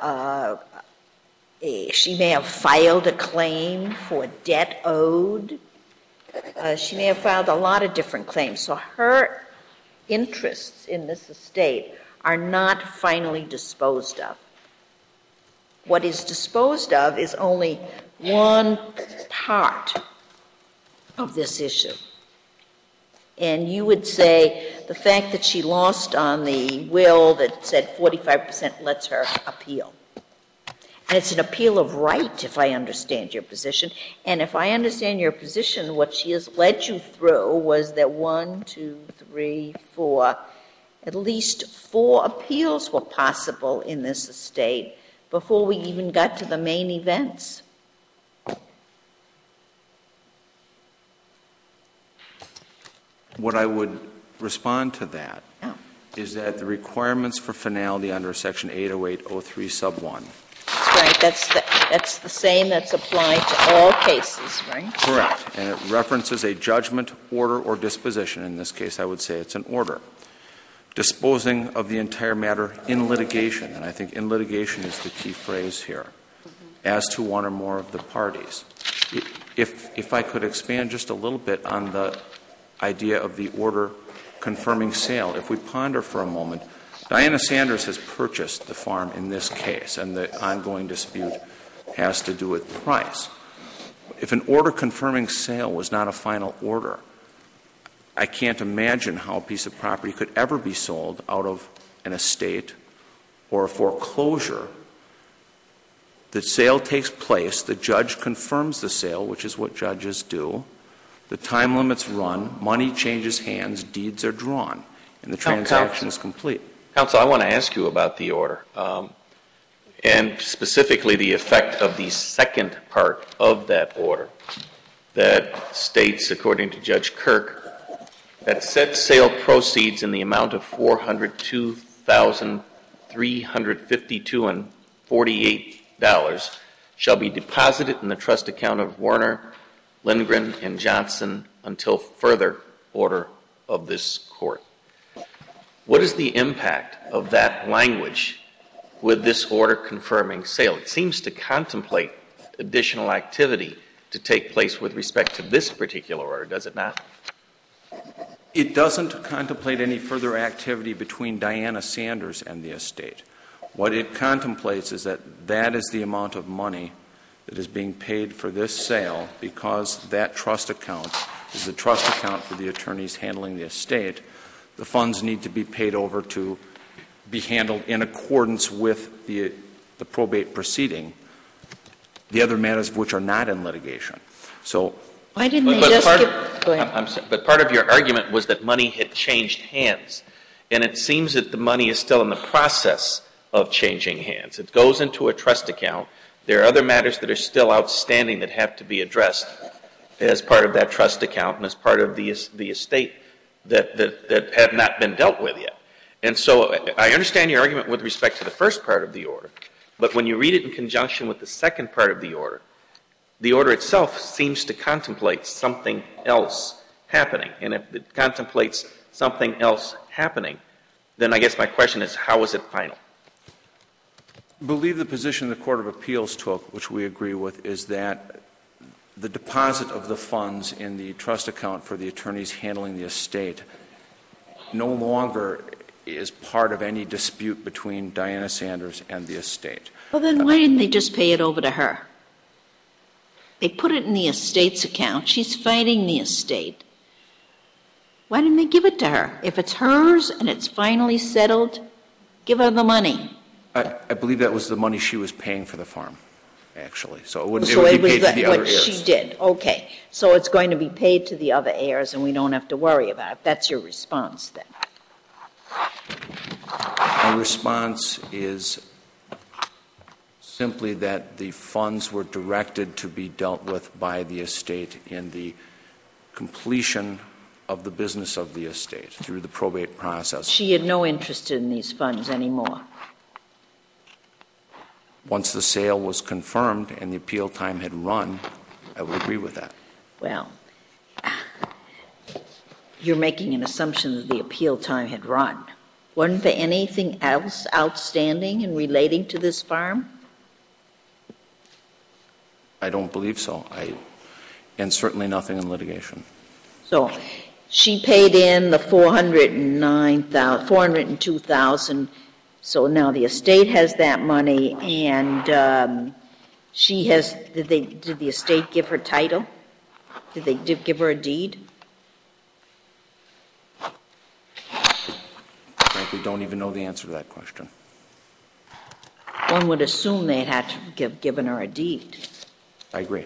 Speaker 1: filed a claim for debt owed. She may have filed a lot of different claims. So her interests in this estate are not finally disposed of. What is disposed of is only one part of this issue. And you would say the fact that she lost on the will that said 45% lets her appeal. And it's an appeal of right, if I understand your position. And if I understand your position, what she has led you through was that 1, 2, 3, 4, at least 4 appeals were possible in this estate before we even got to the main events.
Speaker 8: What I would respond to that is that the requirements for finality under Section 808.03 sub 1.
Speaker 1: Right, that's the same that's applied to all cases, right?
Speaker 8: Correct. And it references a judgment, order, or disposition. In this case, I would say it's an order. Disposing of the entire matter in litigation, and I think in litigation is the key phrase here, as to one or more of the parties. If I could expand just a little bit on the idea of the order confirming sale, if we ponder for a moment, Diana Sanders has purchased the farm in this case, and the ongoing dispute has to do with price. If an order confirming sale was not a final order, I can't imagine how a piece of property could ever be sold out of an estate or a foreclosure. The sale takes place, the judge confirms the sale, which is what judges do. The time limits run, money changes hands, deeds are drawn, and the transaction is complete.
Speaker 6: Counsel, I want to ask you about the order, and specifically the effect of the second part of that order that states, according to Judge Kirk, that said sale proceeds in the amount of $402,352.48 shall be deposited in the trust account of Warner, Lindgren, and Johnson until further order of this court. What is the impact of that language with this order confirming sale? It seems to contemplate additional activity to take place with respect to this particular order, does it not?
Speaker 8: It doesn't contemplate any further activity between Diana Sanders and the estate. What it contemplates is that that is the amount of money that is being paid for this sale because that trust account is the trust account for the attorneys handling the estate. The funds need to be paid over to be handled in accordance with the probate proceeding, the other matters of which are not in litigation. So,
Speaker 1: why didn't they just go ahead.
Speaker 6: I'm sorry, but part of your argument was that money had changed hands, and it seems that the money is still in the process of changing hands. It goes into a trust account. There are other matters that are still outstanding that have to be addressed as part of that trust account and as part of the estate that have not been dealt with yet. And so I understand your argument with respect to the first part of the order, but when you read it in conjunction with the second part of the order itself seems to contemplate something else happening. And if it contemplates something else happening, then I guess my question is, how is it final?
Speaker 8: I believe the position the Court of Appeals took, which we agree with, is that the deposit of the funds in the trust account for the attorneys handling the estate no longer is part of any dispute between Diana Sanders and the estate.
Speaker 1: Well, then why didn't they just pay it over to her? They put it in the estate's account. She's fighting the estate. Why didn't they give it to her? If it's hers and it's finally settled, give her the money.
Speaker 8: I believe that was the money she was paying for the farm, actually. So it would be paid to the other heirs.
Speaker 1: What she did. Okay. So it's going to be paid to the other heirs, and we don't have to worry about it. That's your response, then.
Speaker 8: My response is simply that the funds were directed to be dealt with by the estate in the completion of the business of the estate through the probate process.
Speaker 1: She had no interest in these funds anymore.
Speaker 8: Once the sale was confirmed and the appeal time had run, I would agree with that.
Speaker 1: Well, you're making an assumption that the appeal time had run. Wasn't there anything else outstanding in relating to this farm?
Speaker 8: I don't believe so. And certainly nothing in litigation.
Speaker 1: So she paid in the $402,000. So now the estate has that money, and she has. Did the estate give her title? Did they give her a deed?
Speaker 8: Frankly, don't even know the answer to that question.
Speaker 1: One would assume they'd had to have given her a deed.
Speaker 8: I agree.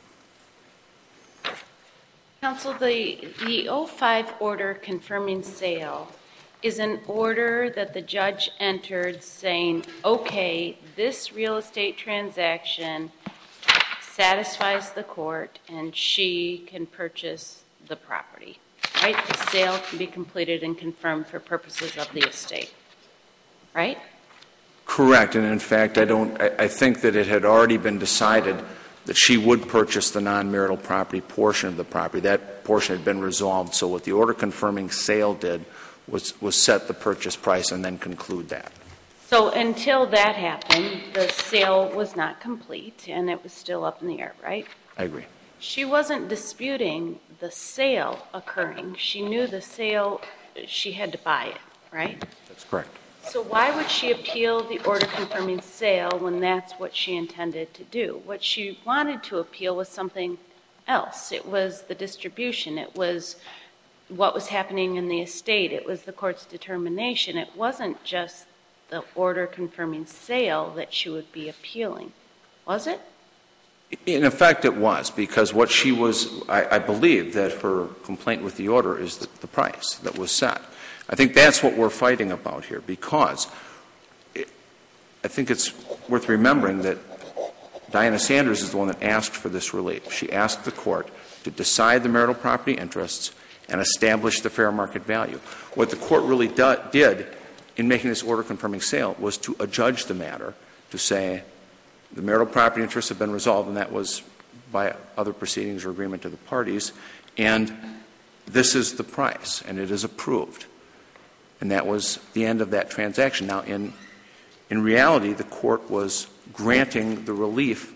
Speaker 2: Counsel, the 05 order confirming sale is an order that the judge entered saying, okay, this real estate transaction satisfies the court and she can purchase the property, right? The sale can be completed and confirmed for purposes of the estate, right?
Speaker 8: Correct. And in fact, I think that it had already been decided that she would purchase the non-marital property portion of the property. That portion had been resolved. So what the order confirming sale did was set the purchase price and then conclude that.
Speaker 2: So until that happened, the sale was not complete and it was still up in the air, right?
Speaker 8: I agree.
Speaker 2: She wasn't disputing the sale occurring. She knew the sale, she had to buy it, right?
Speaker 8: That's correct.
Speaker 2: So why would she appeal the order confirming sale when that's what she intended to do? What she wanted to appeal was something else. It was the distribution. It was what was happening in the estate. It was the court's determination. It wasn't just the order confirming sale that she would be appealing, was it?
Speaker 8: In effect, it was, because what she was, I believe that her complaint with the order is the price that was set. I think that's what we're fighting about here, because I think it's worth remembering that Diana Sanders is the one that asked for this relief. She asked the court to decide the marital property interests and establish the fair market value. What the court really did in making this order confirming sale was to adjudge the matter, to say the marital property interests have been resolved, and that was by other proceedings or agreement of the parties, and this is the price, and it is approved. And that was the end of that transaction. Now, in reality, the court was granting the relief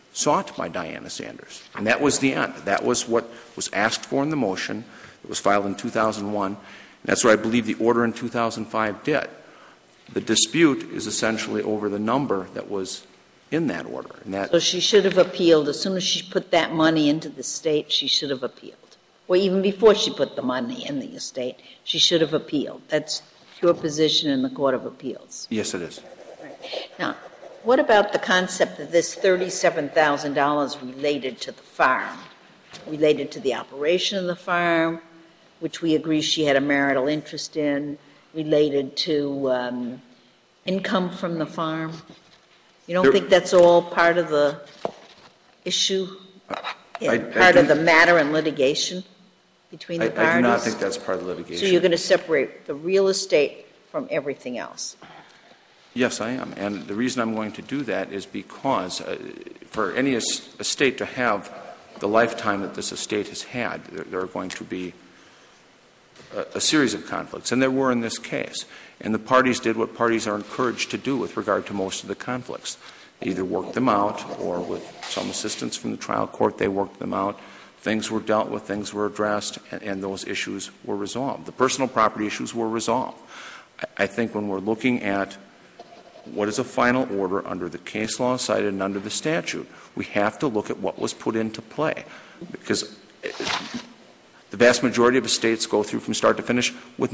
Speaker 8: sought by Diana Sanders. And that was the end. That was what was asked for in the motion. It was filed in 2001. And that's what I believe the order in 2005 did. The dispute is essentially over the number that was in that order. And that,
Speaker 1: So she should have appealed. As soon as she put that money into the estate, she should have appealed. Or even before she put the money in the estate, she should have appealed. That's your position in the Court of Appeals.
Speaker 8: yes, it is.
Speaker 1: Now, what about the concept that this $37,000 related to the farm, related to the operation of the farm, which we agree she had a marital interest in, related to income from the farm? You don't think that's all part of the issue? Part of the matter in litigation between the parties?
Speaker 8: I do not think that's part of the litigation.
Speaker 1: So you're going to separate the real estate from everything else?
Speaker 8: Yes, I am. And the reason I'm going to do that is because for any estate to have the lifetime that this estate has had, there are going to be a series of conflicts. And there were in this case. And the parties did what parties are encouraged to do with regard to most of the conflicts. They either worked them out, or with some assistance from the trial court, they worked them out. Things were dealt with, things were addressed, and those issues were resolved. The personal property issues were resolved. I think when we're looking at what is a final order under the case law cited and under the statute, we have to look at what was put into play. Because the vast majority of estates go through from start to finish with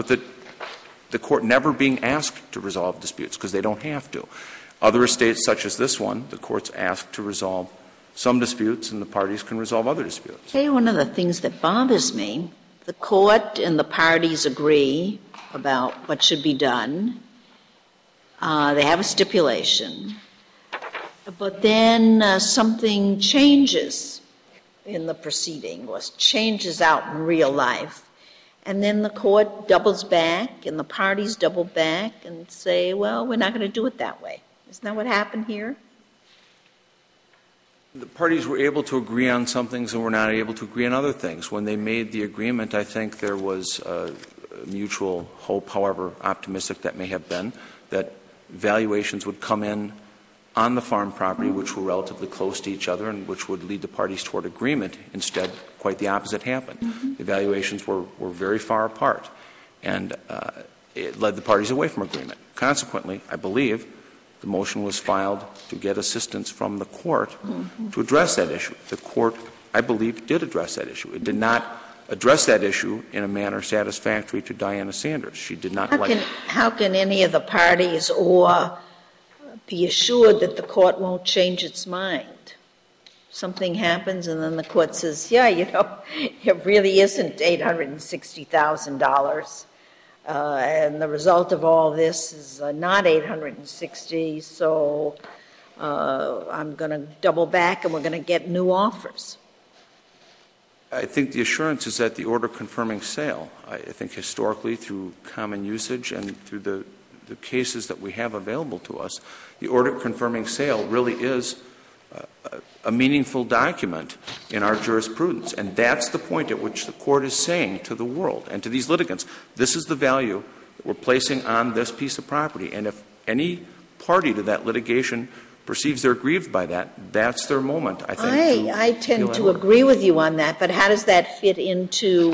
Speaker 8: the court never being asked to resolve disputes, because they don't have to. Other estates, such as this one, the court's asked to resolve some disputes, and the parties can resolve other disputes.
Speaker 1: Tell you one of the things that bothers me. The court and the parties agree about what should be done. They have a stipulation. But then something changes in the proceeding, or changes out in real life. And then the court doubles back, and the parties double back and say, well, we're not going to do it that way. Isn't that what happened here?
Speaker 8: The parties were able to agree on some things and were not able to agree on other things. When they made the agreement, I think there was a mutual hope, however optimistic that may have been, that valuations would come in on the farm property, which were relatively close to each other and which would lead the parties toward agreement. Instead, quite the opposite happened. The valuations were very far apart, and it led the parties away from agreement. Consequently, I believe the motion was filed to get assistance from the court to address that issue. The court, I believe, did address that issue. It did not address that issue in a manner satisfactory to Diana Sanders. She did not
Speaker 1: How can any of the parties or be assured that the court won't change its mind? Something happens and then the court says, yeah, it really isn't $860,000. And the result of all this is not $860,000, so I'm going to double back and we're going to get new offers.
Speaker 8: I think the assurance is that the order confirming sale, I think historically through common usage and through the cases that we have available to us, the order confirming sale really is a meaningful document in our jurisprudence. And that's the point at which the court is saying to the world and to these litigants, this is the value that we're placing on this piece of property. And if any party to that litigation perceives they're aggrieved by that, that's their moment, I think.
Speaker 1: I tend to agree with you on that, but how does that fit into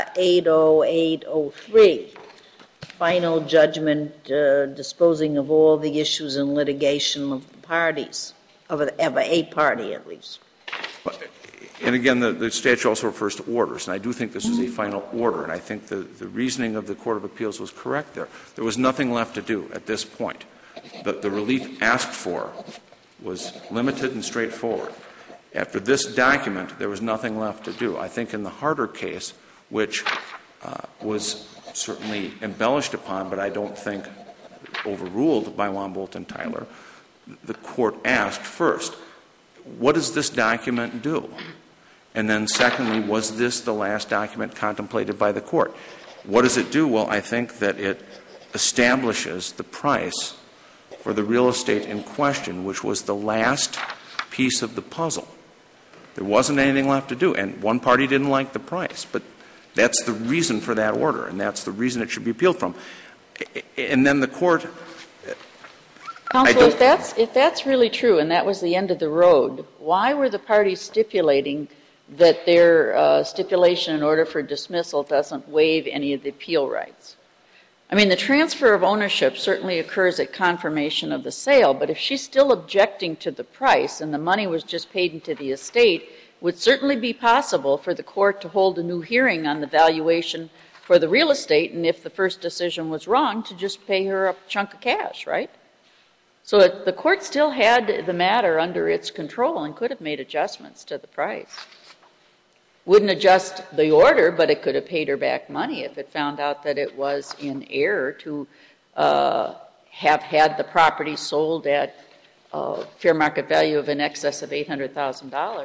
Speaker 1: 80803? Final judgment disposing of all the issues in litigation of the parties, of a party at least.
Speaker 8: And again, the statute also refers to orders, and I do think this is a final order, and I think the reasoning of the Court of Appeals was correct there. There was nothing left to do at this point. The relief asked for was limited and straightforward. After this document, there was nothing left to do. I think in the Harder case, which was certainly embellished upon, but I don't think overruled by Wambolt and Tyler, the court asked first, what does this document do? And then secondly, was this the last document contemplated by the court? What does it do? Well, I think that it establishes the price for the real estate in question, which was the last piece of the puzzle. There wasn't anything left to do, and one party didn't like the price, but that's the reason for that order, and that's the reason it should be appealed from. And then the court
Speaker 7: Counsel, if that's really true and that was the end of the road, why were the parties stipulating that their stipulation in order for dismissal doesn't waive any of the appeal rights? I mean, the transfer of ownership certainly occurs at confirmation of the sale, but if she's still objecting to the price and the money was just paid into the estate, it would certainly be possible for the court to hold a new hearing on the valuation for the real estate, and if the first decision was wrong, to just pay her a chunk of cash, right? So the court still had the matter under its control and could have made adjustments to the price. Wouldn't adjust the order, but it could have paid her back money if it found out that it was in error to have had the property sold at fair market value of in excess of $800,000.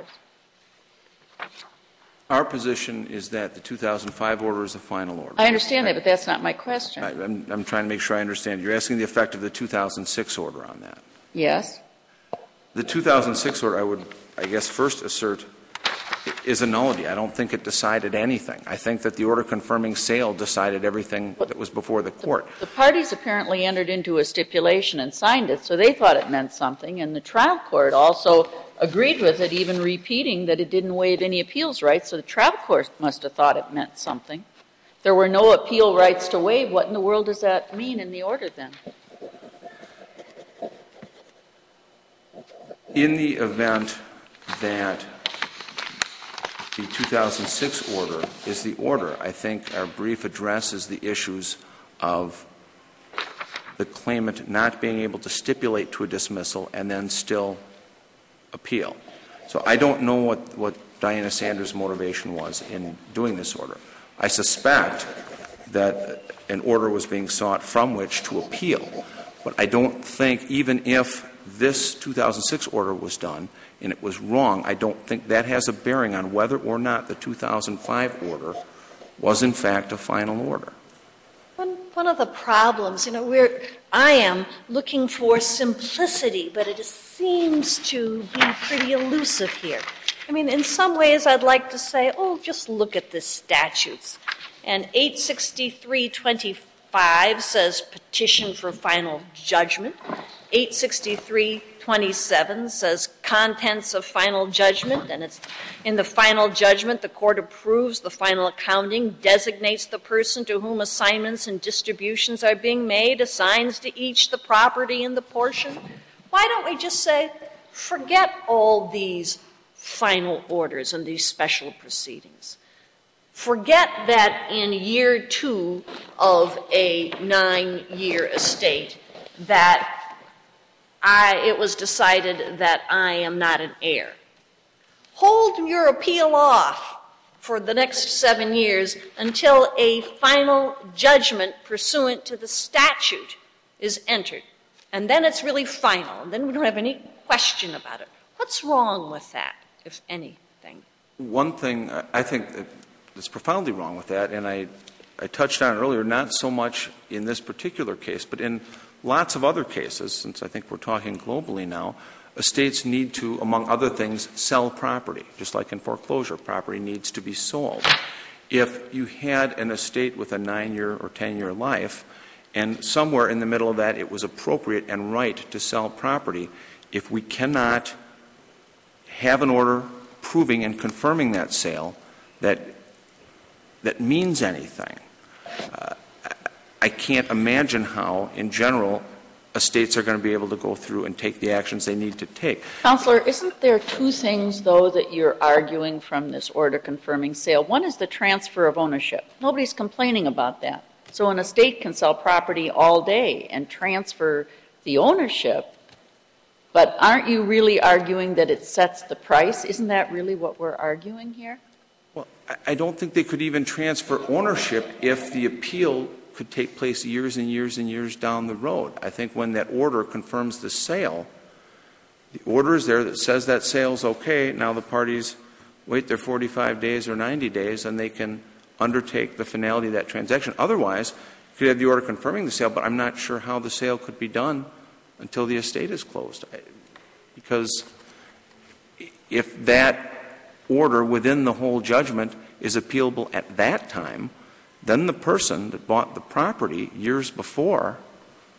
Speaker 8: Our position is that the 2005 order is a final order.
Speaker 7: I understand that, but that's not my question.
Speaker 8: I'm trying to make sure I understand. You're asking the effect of the 2006 order on that.
Speaker 7: Yes.
Speaker 8: The 2006 order, I would, I guess, first assert is a nullity. I don't think it decided anything. I think that the order confirming sale decided everything that was before the court.
Speaker 7: The parties apparently entered into a stipulation and signed it, so they thought it meant something, and the trial court also agreed with it, even repeating that it didn't waive any appeals rights, so the trial court must have thought it meant something. There were no appeal rights to waive. What in the world does that mean in the order then?
Speaker 8: In the event that the 2006 order is the order, I think our brief addresses the issues of the claimant not being able to stipulate to a dismissal and then still appeal. So I don't know what Diana Sanders' motivation was in doing this order. I suspect that an order was being sought from which to appeal, but I don't think, even if this 2006 order was done and it was wrong, I don't think that has a bearing on whether or not the 2005 order was in fact a final order.
Speaker 5: One of the problems, I am looking for simplicity, but it seems to be pretty elusive here. I mean, in some ways I'd like to say, just look at the statutes. And 863.25 says petition for final judgment. 863.27 says contents of final judgment, and it's in the final judgment the court approves the final accounting, designates the person to whom assignments and distributions are being made, assigns to each the property and the portion. Why don't we just say, forget all these final orders and these special proceedings? Forget that in year 2 of a 9-year estate that it was decided that I am not an heir. Hold your appeal off for the next 7 years until a final judgment pursuant to the statute is entered. And then it's really final. And then we don't have any question about it. What's wrong with that, if anything?
Speaker 8: One thing I think that's profoundly wrong with that, and I touched on it earlier, not so much in this particular case, but in lots of other cases, since I think we're talking globally now, estates need to, among other things, sell property. Just like in foreclosure, property needs to be sold. If you had an estate with a 9-year or 10-year life, and somewhere in the middle of that it was appropriate and right to sell property, if we cannot have an order proving and confirming that sale that means anything, I can't imagine how, in general, estates are going to be able to go through and take the actions they need to take.
Speaker 7: Counselor, isn't there 2 things, though, that you're arguing from this order confirming sale? One is the transfer of ownership. Nobody's complaining about that. So an estate can sell property all day and transfer the ownership, but aren't you really arguing that it sets the price? Isn't that really what we're arguing here?
Speaker 8: Well, I don't think they could even transfer ownership if the appeal could take place years and years and years down the road. I think when that order confirms the sale, the order is there that says that sale's okay. Now the parties wait their 45 days or 90 days and they can undertake the finality of that transaction. Otherwise, you could have the order confirming the sale, but I'm not sure how the sale could be done until the estate is closed. Because if that order within the whole judgment is appealable at that time, then the person that bought the property years before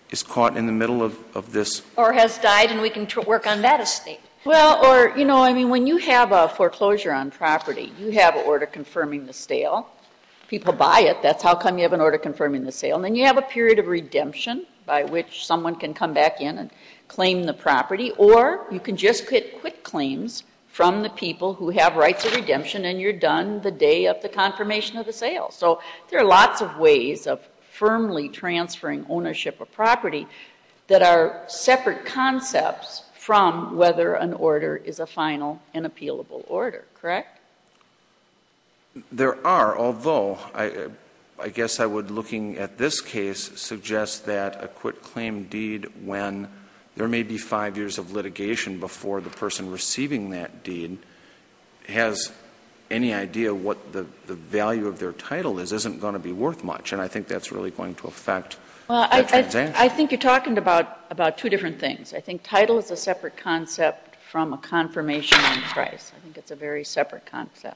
Speaker 8: is caught in the middle of this.
Speaker 5: Or has died and we can work on that estate.
Speaker 7: Well, or, when you have a foreclosure on property, you have an order confirming the sale. People buy it. That's how come you have an order confirming the sale. And then you have a period of redemption by which someone can come back in and claim the property. Or you can just get quit claims from the people who have rights of redemption, and you're done the day of the confirmation of the sale. So there are lots of ways of firmly transferring ownership of property that are separate concepts from whether an order is a final and appealable order, correct?
Speaker 8: There are, although I guess I would, looking at this case, suggest that a quitclaim deed, when there may be 5 years of litigation before the person receiving that deed has any idea what the value of their title is, isn't going to be worth much. And I think that's really going to affect that transaction.
Speaker 7: I think you're talking about two different things. I think title is a separate concept from a confirmation on price. I think it's a very separate concept.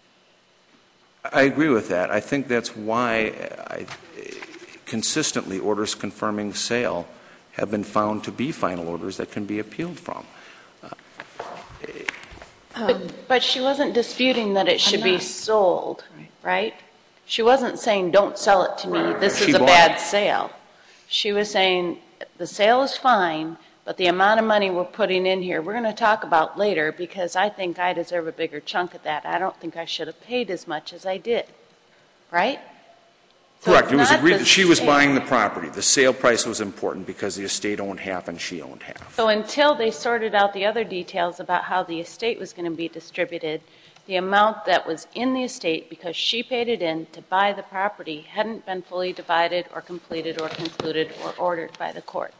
Speaker 8: I agree with that. I think that's why consistently orders confirming sale have been found to be final orders that can be appealed from.
Speaker 2: But she wasn't disputing that it should be sold, right? She wasn't saying, don't sell it to me, this is a bad sale. She was saying, the sale is fine, but the amount of money we're putting in here, we're going to talk about later, because I think I deserve a bigger chunk of that. I don't think I should have paid as much as I did, right? So
Speaker 8: correct. It was agreed that she was buying the property. The sale price was important because the estate owned half and she owned half.
Speaker 2: So until they sorted out the other details about how the estate was going to be distributed, the amount that was in the estate, because she paid it in to buy the property, hadn't been fully divided or completed or concluded or ordered by the court.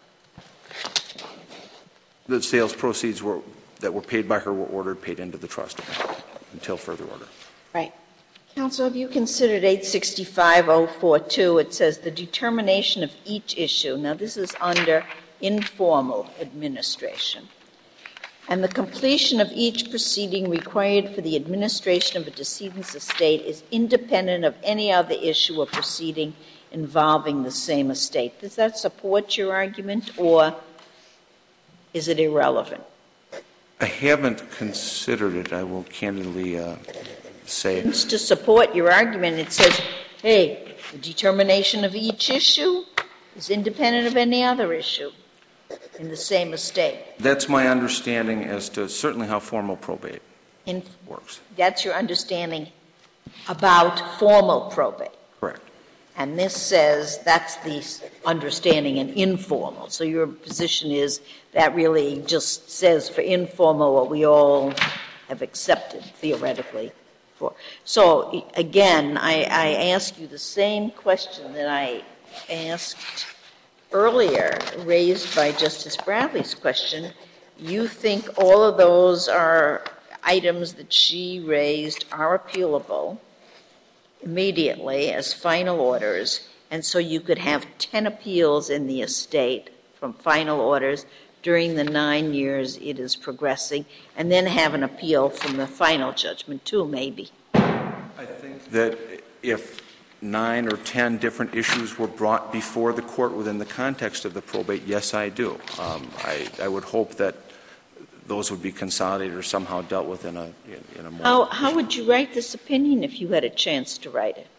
Speaker 8: The sales proceeds that were paid by her were ordered, paid into the trust account until further order.
Speaker 2: Right.
Speaker 1: Counsel, have you considered 865-042? It says the determination of each issue. Now, this is under informal administration. And the completion of each proceeding required for the administration of a decedent's estate is independent of any other issue or proceeding involving the same estate. Does that support your argument, or is it irrelevant?
Speaker 8: I haven't considered it, I will candidly say.
Speaker 1: To support your argument, it says, hey, the determination of each issue is independent of any other issue in the same estate.
Speaker 8: That's my understanding as to certainly how formal probate works.
Speaker 1: That's your understanding about formal probate.
Speaker 8: Correct.
Speaker 1: And this says that's the understanding in informal. So your position is that really just says for informal what we all have accepted theoretically. So again, I ask you the same question that I asked earlier, raised by Justice Bradley's question. You think all of those are items that she raised are appealable immediately as final orders, and so you could have 10 appeals in the estate from final orders during the 9 years it is progressing, and then have an appeal from the final judgment too, maybe.
Speaker 8: I think that if 9 or 10 different issues were brought before the court within the context of the probate, yes, I do. I would hope that those would be consolidated or somehow dealt with in a more...
Speaker 1: How would you write this opinion if you had a chance to write it?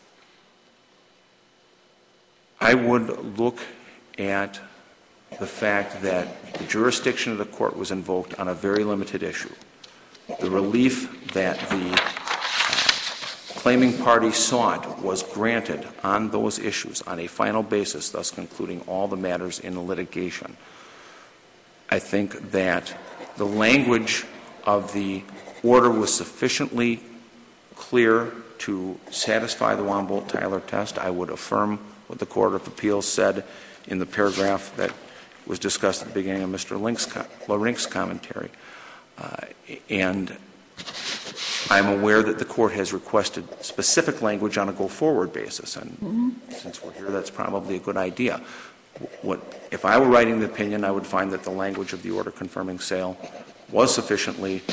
Speaker 8: I would look at the fact that the jurisdiction of the court was invoked on a very limited issue. The relief that the claiming party sought was granted on those issues on a final basis, thus concluding all the matters in the litigation. I think that the language of the order was sufficiently clear to satisfy the Wambolt-Tyler test. I would affirm what the Court of Appeals said in the paragraph that was discussed at the beginning of Mr. LaRink's commentary. And I'm aware that the Court has requested specific language on a go-forward basis, and since we're here, that's probably a good idea. If I were writing the opinion, I would find that the language of the order confirming sale was sufficiently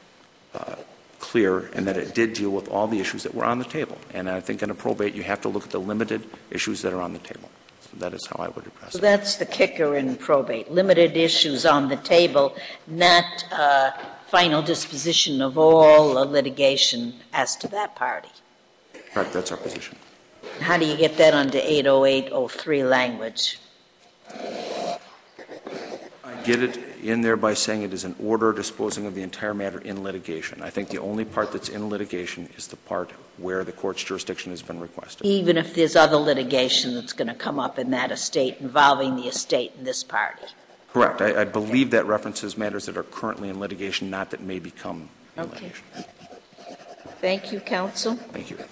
Speaker 8: clear and that it did deal with all the issues that were on the table. And I think in a probate, you have to look at the limited issues that are on the table. That is how I would address
Speaker 1: So
Speaker 8: it.
Speaker 1: that's the kicker in probate, limited issues on the table, not final disposition of all litigation as to that party.
Speaker 8: Correct, that's our position.
Speaker 1: How do you get that under 80803 language?
Speaker 8: I get it in there by saying it is an order disposing of the entire matter in litigation. I think the only part that's in litigation is the part where the court's jurisdiction has been requested.
Speaker 1: Even if there's other litigation that's going to come up in that estate involving the estate and this party?
Speaker 8: Correct. I believe that references matters that are currently in litigation, not that may become in litigation.
Speaker 1: Thank you, counsel.
Speaker 8: Thank you.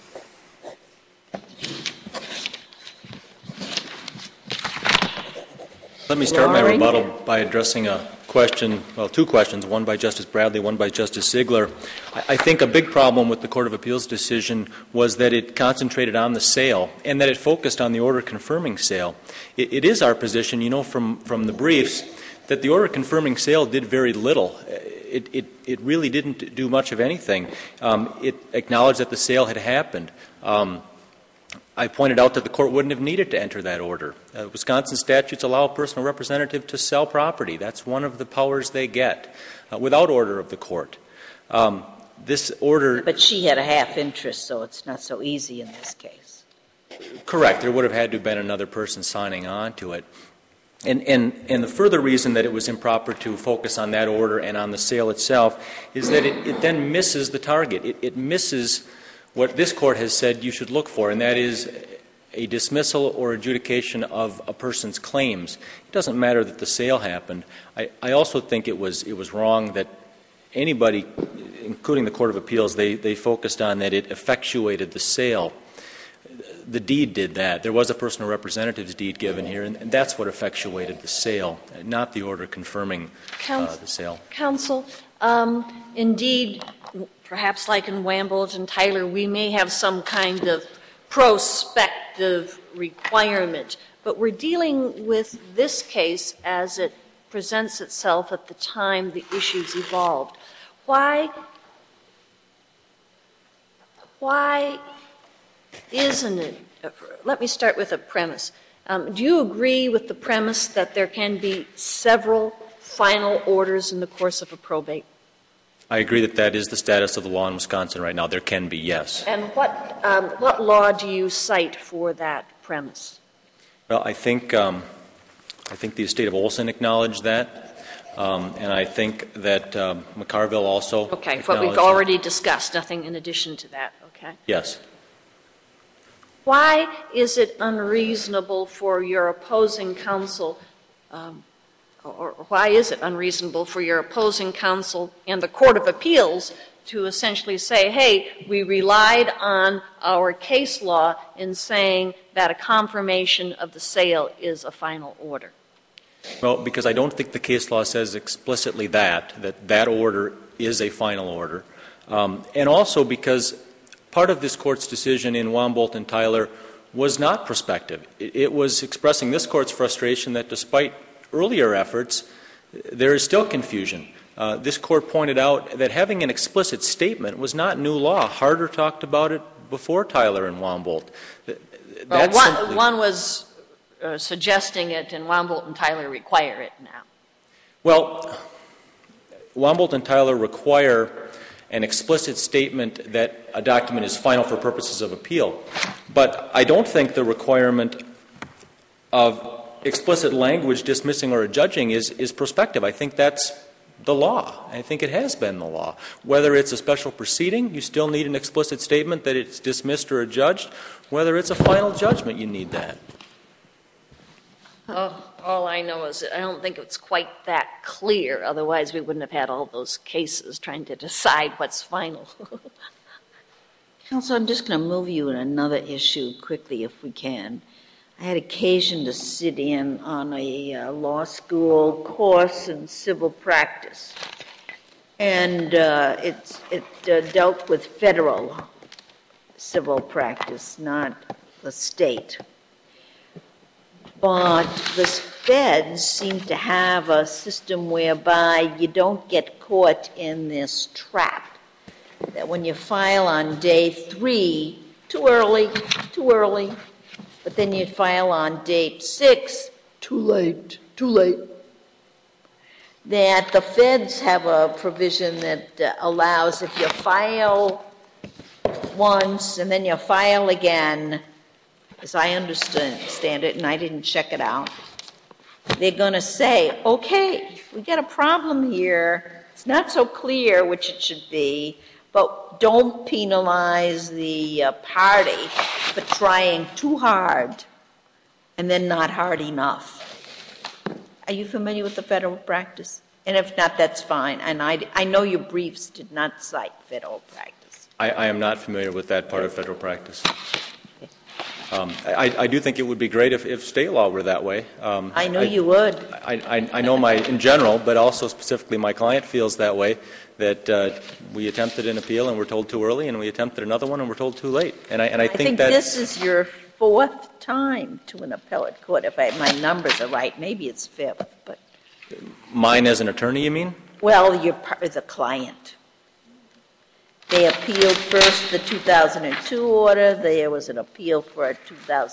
Speaker 4: Let me start my
Speaker 1: Laurie?
Speaker 4: rebuttal by addressing a question, well, two questions, one by Justice Bradley, one by Justice Ziegler. I think a big problem with the Court of Appeals decision was that it concentrated on the sale and that it focused on the order confirming sale. It is our position, you know, from the briefs, that the order confirming sale did very little. It really didn't do much of anything. It acknowledged that the sale had happened. I pointed out that the court wouldn't have needed to enter that order. Wisconsin statutes allow a personal representative to sell property. That's one of the powers they get without order of the court. This order...
Speaker 1: But she had a half interest, so it's not so easy in this case.
Speaker 4: Correct. There would have had to have been another person signing on to it. And the further reason that it was improper to focus on that order and on the sale itself is that it then misses the target. It misses what this court has said you should look for, and that is a dismissal or adjudication of a person's claims. It doesn't matter that the sale happened. I also think it was wrong that anybody, including the Court of Appeals, they focused on that it effectuated the sale. The deed did that. There was a personal representative's deed given here, and that's what effectuated the sale, not the order confirming the sale.
Speaker 5: Counsel, indeed, perhaps like in Wambold and Tyler, we may have some kind of prospective requirement, but we're dealing with this case as it presents itself at the time the issues evolved. Why isn't it? Let me start with a premise. Do you agree with the premise that there can be several final orders in the course of a probate?
Speaker 4: I agree that that is the status of the law in Wisconsin right now. There can be, yes.
Speaker 5: And what law do you cite for that premise?
Speaker 4: Well, I think the estate of Olson acknowledged that, and I think that McCarville also.
Speaker 5: Okay, what we've already discussed. Nothing in addition to that. Okay.
Speaker 4: Yes.
Speaker 5: Why is it unreasonable for your opposing counsel, or why is it unreasonable for your opposing counsel and the Court of Appeals to essentially say, hey, we relied on our case law in saying that a confirmation of the sale is a final order?
Speaker 4: Well, because I don't think the case law says explicitly that order is a final order, and also because part of this Court's decision in Wambold and Tyler was not prospective. It was expressing this Court's frustration that despite earlier efforts, there is still confusion. This Court pointed out that having an explicit statement was not new law. Harder talked about it before Tyler and Wambold.
Speaker 5: Well, one was suggesting it, and Wambold and Tyler require it now.
Speaker 4: Well, Wambold and Tyler require an explicit statement that a document is final for purposes of appeal. But I don't think the requirement of explicit language dismissing or adjudging is prospective. I think that's the law. I think it has been the law. Whether it's a special proceeding, you still need an explicit statement that it's dismissed or adjudged. Whether it's a final judgment, you need that.
Speaker 5: All I know is I don't think it's quite that clear. Otherwise, we wouldn't have had all those cases trying to decide what's final.
Speaker 1: Counsel, I'm just going to move you in another issue quickly if we can. I had occasion to sit in on a law school course in civil practice, and it dealt with federal civil practice, not the state. But the feds seem to have a system whereby you don't get caught in this trap, that when you file on day 3, too early, but then you file on date 6, too late, that the feds have a provision that allows if you file once and then you file again, as I understand it, and I didn't check it out, they're going to say, okay, we got a problem here. It's not so clear, which it should be, but don't penalize the party for trying too hard and then not hard enough. Are you familiar with the federal practice? And if not, that's fine. And I know your briefs did not cite federal practice.
Speaker 4: I am not familiar with that part of federal practice. I do think it would be great if state law were that way.
Speaker 1: I know you would.
Speaker 4: I know in general, but also specifically my client feels that way, that we attempted an appeal and we're told too early, and we attempted another one and we're told too late. And I think that
Speaker 1: this is your 4th time to an appellate court, if my numbers are right. Maybe it's 5th, but...
Speaker 4: Mine as an attorney, you mean?
Speaker 1: Well, you're part of the client. They appealed first the 2002 order. There was an appeal for a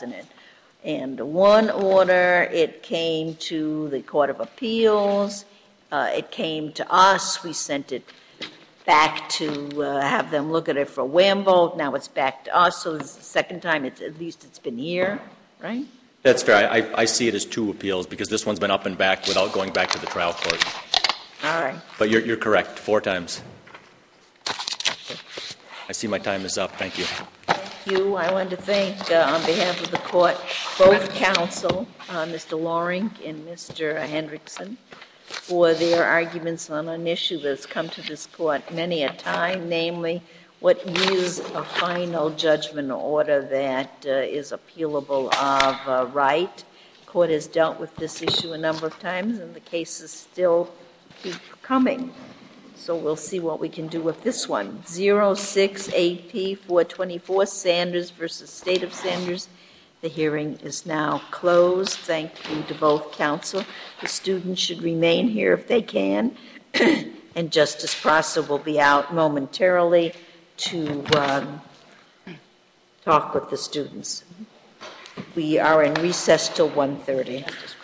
Speaker 1: 2001 order. It came to the Court of Appeals. It came to us. We sent it back to have them look at it for Wambo. Now it's back to us. So this is the second time. At least it's been here, right?
Speaker 4: That's fair. I see it as 2 appeals because this one's been up and back without going back to the trial court.
Speaker 1: All right.
Speaker 4: But you're correct, 4 times. I see my time is up. Thank you.
Speaker 1: Thank you. I want to thank, on behalf of the court, both counsel, Mr. Loring and Mr. Hendrickson, for their arguments on an issue that's come to this court many a time, namely what is a final judgment order that is appealable of right. The court has dealt with this issue a number of times, and the cases still keep coming. So we'll see what we can do with this one. 06AP424 Sanders versus State of Sanders. The hearing is now closed. Thank you to both counsel. The students should remain here if they can. And Justice Prosser will be out momentarily to talk with the students. We are in recess till 1:30.